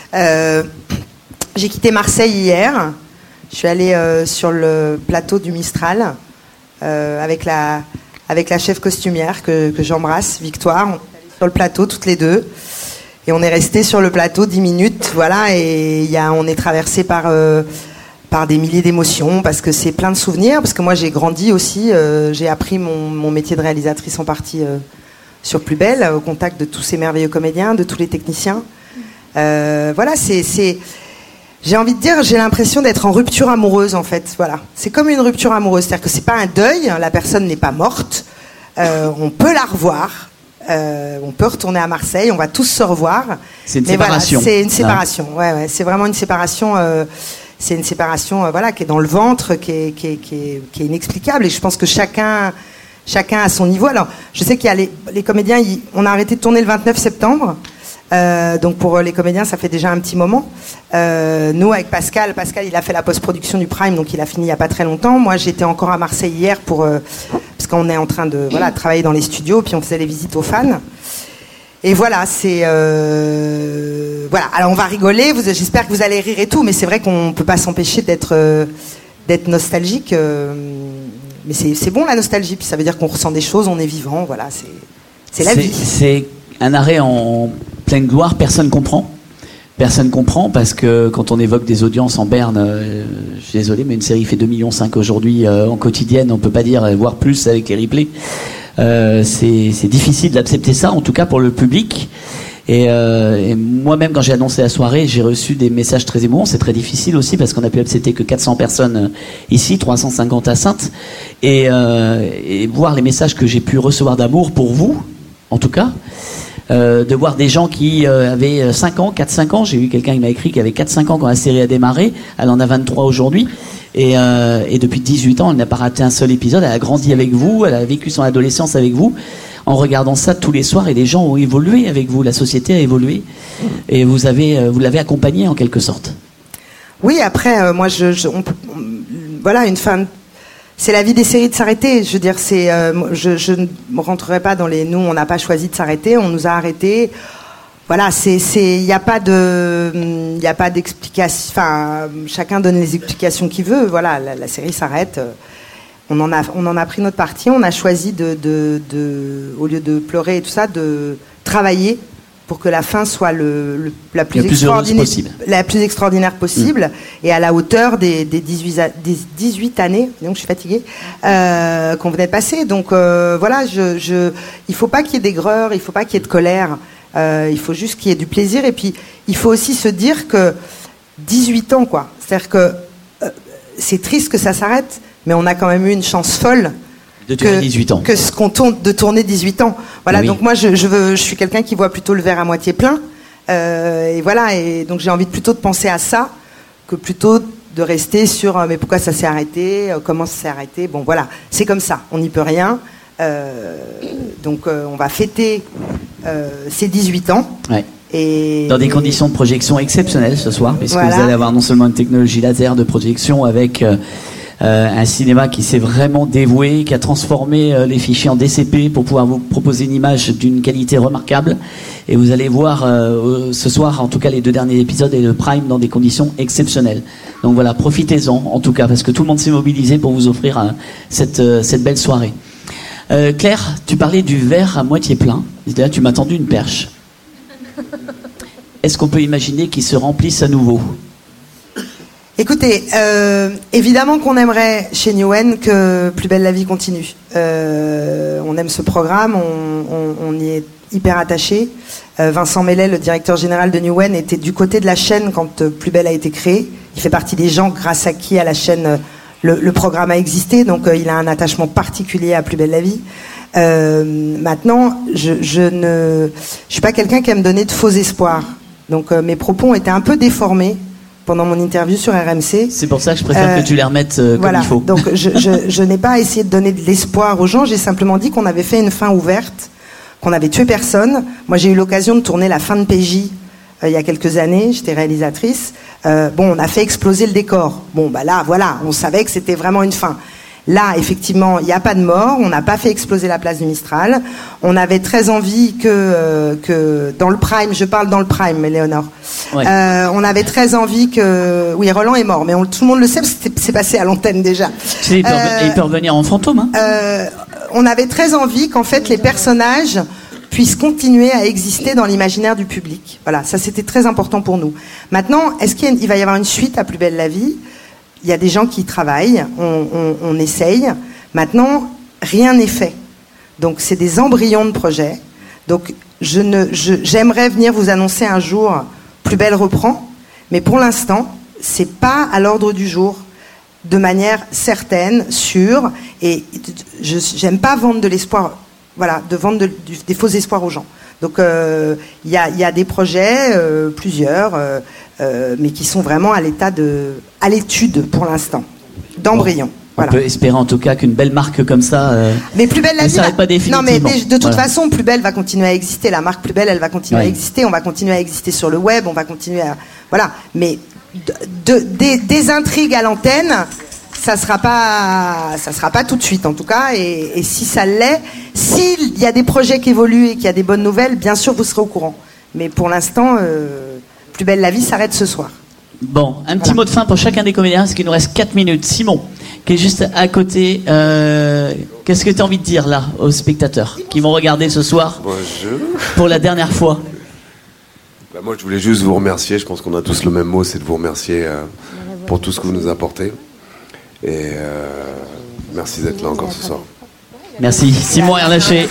J'ai quitté Marseille hier. Je suis allée sur le plateau du Mistral avec la chef costumière que j'embrasse, Victoire. On est allés sur le plateau toutes les 2. Et on est resté sur le plateau 10 minutes. Voilà, et on est traversé par des milliers d'émotions parce que c'est plein de souvenirs. Parce que moi, j'ai grandi aussi. J'ai appris mon métier de réalisatrice en partie sur Plus Belle, au contact de tous ces merveilleux comédiens, de tous les techniciens. Voilà, j'ai envie de dire, j'ai l'impression d'être en rupture amoureuse, en fait. Voilà, c'est comme une rupture amoureuse, c'est-à-dire que c'est pas un deuil, la personne n'est pas morte, on peut la revoir, on peut retourner à Marseille, on va tous se revoir. C'est une mais séparation. Voilà, c'est une séparation. Ouais, c'est vraiment une séparation. C'est une séparation, voilà, qui est dans le ventre, qui est inexplicable. Et je pense que chacun à son niveau. Alors, je sais qu'il y a les comédiens, on a arrêté de tourner le 29 septembre. Donc pour les comédiens, ça fait déjà un petit moment. Nous, avec Pascal, il a fait la post-production du Prime, donc il a fini il n'y a pas très longtemps. Moi, j'étais encore à Marseille hier parce qu'on est en train de travailler dans les studios, puis on faisait les visites aux fans. Et voilà, c'est voilà. Alors on va rigoler. J'espère que vous allez rire et tout, mais c'est vrai qu'on peut pas s'empêcher d'être nostalgique. Mais c'est bon la nostalgie, puis ça veut dire qu'on ressent des choses, on est vivant. Voilà, c'est la vie. C'est un arrêt en pleine gloire. Personne comprend parce que quand on évoque des audiences en berne, je suis désolé, mais une série fait 2,5 millions aujourd'hui en quotidienne, on peut pas dire voire plus avec les replays. C'est difficile d'accepter ça, en tout cas pour le public. Et moi-même, quand j'ai annoncé la soirée, j'ai reçu des messages très émouvants. C'est très difficile aussi parce qu'on a pu accepter que 400 personnes ici, 350 à Saintes, et voir les messages que j'ai pu recevoir d'amour pour vous, en tout cas. De voir des gens qui avaient 4-5 ans, j'ai eu quelqu'un qui m'a écrit qui avait 4-5 ans quand la série a démarré, elle en a 23 aujourd'hui, et depuis 18 ans elle n'a pas raté un seul épisode, elle a grandi avec vous, elle a vécu son adolescence avec vous. en regardant ça tous les soirs, et les gens ont évolué avec vous, la société a évolué, et vous l'avez accompagné en quelque sorte. Oui, après, moi, voilà, une fin. C'est la vie des séries de s'arrêter. Je veux dire, je ne rentrerai pas dans les. Nous, on n'a pas choisi de s'arrêter, on nous a arrêtés. Voilà, il n'y a pas d'explication. Enfin, chacun donne les explications qu'il veut. Voilà, la série s'arrête. On en a pris notre parti. On a choisi au lieu de pleurer et tout ça, de travailler pour que la fin soit la plus extraordinaire possible et à la hauteur des 18 années, donc je suis fatiguée, qu'on venait de passer. Donc voilà, il faut pas qu'il y ait d'aigreur, il faut pas qu'il y ait de colère, il faut juste qu'il y ait du plaisir. Et puis il faut aussi se dire que 18 ans, quoi. C'est-à-dire que c'est triste que ça s'arrête, mais on a quand même eu une chance folle de tourner 18 ans. De tourner 18 ans. Voilà, oui. Donc moi je suis quelqu'un qui voit plutôt le verre à moitié plein. Et voilà, et donc j'ai envie plutôt de penser à ça que plutôt de rester sur mais pourquoi ça s'est arrêté, comment ça s'est arrêté. Bon voilà, c'est comme ça, on n'y peut rien. Donc on va fêter ces 18 ans. Ouais. Et dans des conditions de projection exceptionnelles ce soir, puisque vous allez avoir non seulement une technologie laser de projection avec un cinéma qui s'est vraiment dévoué, qui a transformé les fichiers en DCP pour pouvoir vous proposer une image d'une qualité remarquable. Et vous allez voir ce soir, en tout cas les 2 derniers épisodes et le Prime dans des conditions exceptionnelles. Donc voilà, profitez-en en tout cas, parce que tout le monde s'est mobilisé pour vous offrir cette belle soirée. Claire, tu parlais du verre à moitié plein. Là, tu m'as tendu une perche. Est-ce qu'on peut imaginer qu'il se remplisse à nouveau ? Écoutez, évidemment qu'on aimerait chez Newen que Plus belle la vie continue. On aime ce programme, on y est hyper attaché. Vincent Mellet, le directeur général de Newen, était du côté de la chaîne quand Plus belle a été créée. Il fait partie des gens grâce à qui à la chaîne le programme a existé, donc il a un attachement particulier à Plus belle la vie. Maintenant, je suis pas quelqu'un qui aime donner de faux espoirs. Donc mes propos ont été un peu déformés pendant mon interview sur RMC. C'est pour ça que je préfère que tu les remettes comme il faut. Donc je n'ai pas essayé de donner de l'espoir aux gens, j'ai simplement dit qu'on avait fait une fin ouverte, qu'on n'avait tué personne. Moi j'ai eu l'occasion de tourner la fin de PJ il y a quelques années, j'étais réalisatrice. On a fait exploser le décor. Bon bah là voilà, on savait que c'était vraiment une fin. Là, effectivement, il n'y a pas de mort. On n'a pas fait exploser la place du Mistral. On avait très envie que dans le Prime, je parle dans le Prime, Léonore. Ouais. On avait très envie que... Oui, Roland est mort, mais tout le monde le sait, parce que c'est passé à l'antenne déjà. Il peut revenir en fantôme. Hein. On avait très envie qu'en fait, les personnages puissent continuer à exister dans l'imaginaire du public. Voilà, ça c'était très important pour nous. Maintenant, est-ce qu'il va y avoir une suite à Plus belle la vie ? Il y a des gens qui y travaillent, on essaye. Maintenant, rien n'est fait. Donc, c'est des embryons de projets. Donc, j'aimerais venir vous annoncer un jour, Plus belle reprend. Mais pour l'instant, c'est pas à l'ordre du jour, de manière certaine, sûre. Et j'aime pas vendre de l'espoir, voilà, de vendre des faux espoirs aux gens. Donc, il y a des projets, plusieurs, mais qui sont vraiment à l'étude pour l'instant, d'embryon. Voilà. On peut espérer en tout cas qu'une belle marque comme ça mais Plus belle la vie, s'arrête pas définitivement. Non, mais de toute façon, Plus belle va continuer à exister. La marque Plus belle, elle va continuer à exister. On va continuer à exister sur le web. On va continuer à... Voilà. Mais des intrigues à l'antenne... Ça sera pas tout de suite en tout cas, et si ça l'est, s'il y a des projets qui évoluent et qu'il y a des bonnes nouvelles, bien sûr vous serez au courant. Mais pour l'instant, Plus belle la vie s'arrête ce soir. Bon, un petit mot de fin pour chacun des comédiens, parce qu'il nous reste 4 minutes. Simon, qui est juste à côté, qu'est-ce que tu as envie de dire là aux spectateurs qui vont regarder ce soir pour la dernière fois? Moi je voulais juste vous remercier, je pense qu'on a tous le même mot, c'est de vous remercier pour tout ce que vous nous apportez. Et merci d'être là encore ce soir. Merci. Simon Erlaché.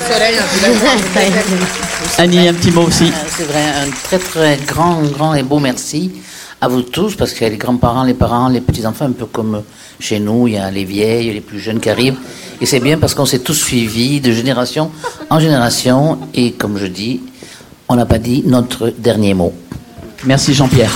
Annie, un petit mot aussi. C'est vrai, un très très grand et beau merci à vous tous, parce qu'il y a les grands-parents, les parents, les petits-enfants, un peu comme chez nous, il y a les vieilles, les plus jeunes qui arrivent. Et c'est bien parce qu'on s'est tous suivis de génération en génération. Et comme je dis, on n'a pas dit notre dernier mot. Merci Jean-Pierre.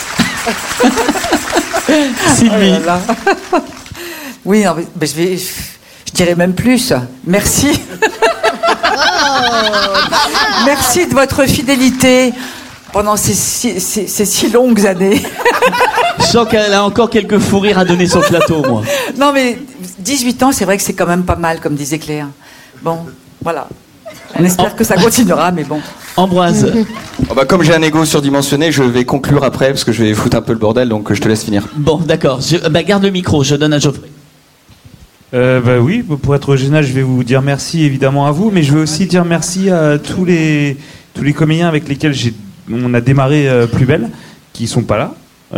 Sylvie. Oui, non, mais je dirais même plus. Merci. Merci de votre fidélité pendant ces si longues années. Je sens qu'elle a encore quelques fous rires à donner sur le plateau, moi. Non, mais 18 ans, c'est vrai que c'est quand même pas mal, comme disait Claire. Bon, voilà. On espère que ça continuera, mais bon. Ambroise. Comme j'ai un ego surdimensionné, je vais conclure après, parce que je vais foutre un peu le bordel, donc je te laisse finir. Bon, d'accord. Garde le micro, je donne à Geoffrey. Oui, pour être original, je vais vous dire merci évidemment à vous, mais je veux aussi dire merci à tous les comédiens avec lesquels on a démarré Plus Belle, qui sont pas là.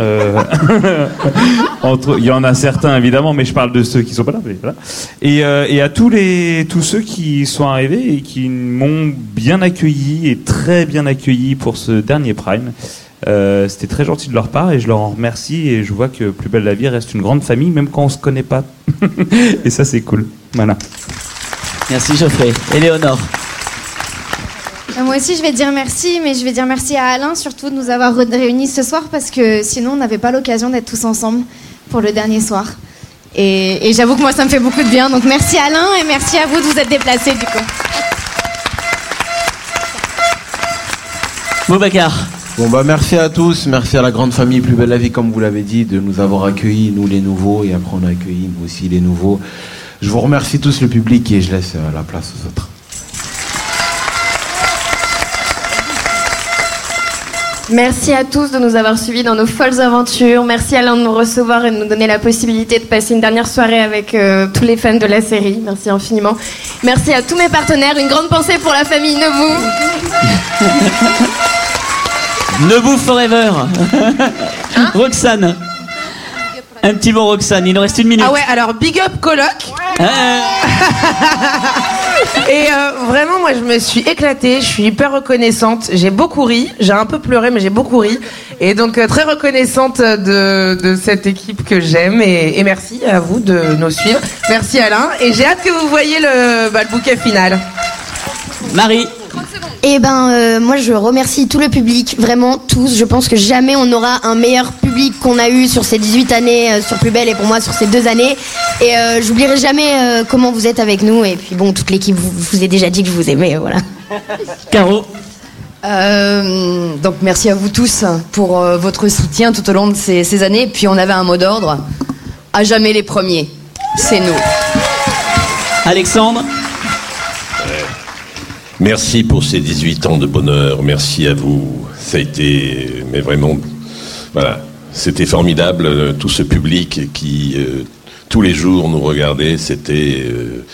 Il y en a certains évidemment, mais je parle de ceux qui sont pas là. Voilà. Et à tous ceux qui sont arrivés et qui m'ont bien accueilli et très bien accueilli pour ce dernier Prime. C'était très gentil de leur part et je leur en remercie, et je vois que Plus Belle la Vie reste une grande famille même quand on se connaît pas. Et ça c'est cool. Voilà. Merci Geoffrey. Éléonore. Moi aussi je vais dire merci, mais je vais dire merci à Alain surtout de nous avoir réunis ce soir, parce que sinon on n'avait pas l'occasion d'être tous ensemble pour le dernier soir. Et j'avoue que moi ça me fait beaucoup de bien, donc merci Alain et merci à vous de vous être déplacés du coup. Boubacar. Merci à tous, merci à la grande famille Plus Belle la Vie, comme vous l'avez dit, de nous avoir accueillis, nous les nouveaux, et après on a accueilli nous aussi les nouveaux. Je vous remercie tous, le public, et je laisse la place aux autres. Merci à tous de nous avoir suivis dans nos folles aventures. Merci Alain de nous recevoir et de nous donner la possibilité de passer une dernière soirée avec tous les fans de la série. Merci infiniment. Merci à tous mes partenaires. Une grande pensée pour la famille Nebou. Nebou forever. Roxane. Un petit mot Roxane, il nous reste 1 minute. Ah ouais, alors big up coloc. Et vraiment, moi, je me suis éclatée. Je suis hyper reconnaissante. J'ai beaucoup ri. J'ai un peu pleuré, mais j'ai beaucoup ri. Et donc, très reconnaissante de cette équipe que j'aime. Et merci à vous de nous suivre. Merci Alain. Et j'ai hâte que vous voyiez le bouquet final. Marie. Moi je remercie tout le public, vraiment tous. Je pense que jamais on aura un meilleur public qu'on a eu sur ces 18 années sur Plus Belle, et pour moi sur ces 2 années. Et j'oublierai jamais comment vous êtes avec nous. Et puis bon, toute l'équipe, vous ai déjà dit que je vous aimais, voilà. Caro. Donc merci à vous tous pour votre soutien tout au long de ces années. Et puis on avait un mot d'ordre: à jamais les premiers, c'est nous. Alexandre. Merci pour ces 18 ans de bonheur, merci à vous. Ça a été, mais vraiment, voilà, c'était formidable, tout ce public qui, tous les jours, nous regardait, c'était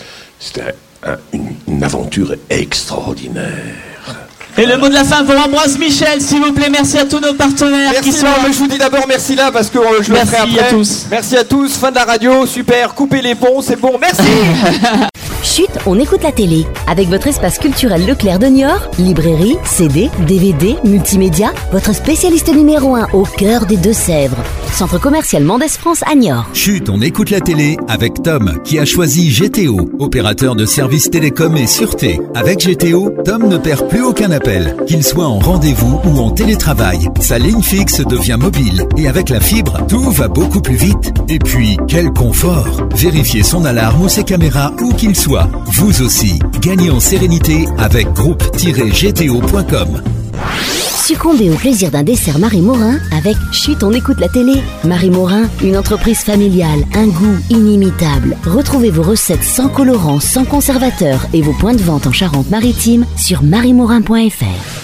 une aventure extraordinaire. Et le mot de la fin pour Ambroise Michel, s'il vous plaît. Merci à tous nos partenaires merci qui sont là. Je vous dis d'abord merci là, parce que je le ferai après. Merci à tous. Merci à tous, fin de la radio, super, coupez les ponts, c'est bon, merci. Chut, on écoute la télé. Avec votre espace culturel Leclerc de Niort, librairie, CD, DVD, multimédia, votre spécialiste numéro 1 au cœur des Deux-Sèvres. Centre commercial Mendès France à Niort. Chut, on écoute la télé avec Tom, qui a choisi GTO, opérateur de services télécom et sûreté. Avec GTO, Tom ne perd plus aucun appel, qu'il soit en rendez-vous ou en télétravail. Sa ligne fixe devient mobile, et avec la fibre, tout va beaucoup plus vite. Et puis, quel confort! Vérifiez son alarme ou ses caméras où qu'il soit. Vous aussi, gagnez en sérénité avec groupe-gto.com. Succombez au plaisir d'un dessert Marie Morin avec Chut, on écoute la télé. Marie Morin, une entreprise familiale, un goût inimitable. Retrouvez vos recettes sans colorants, sans conservateurs et vos points de vente en Charente-Maritime sur mariemorin.fr.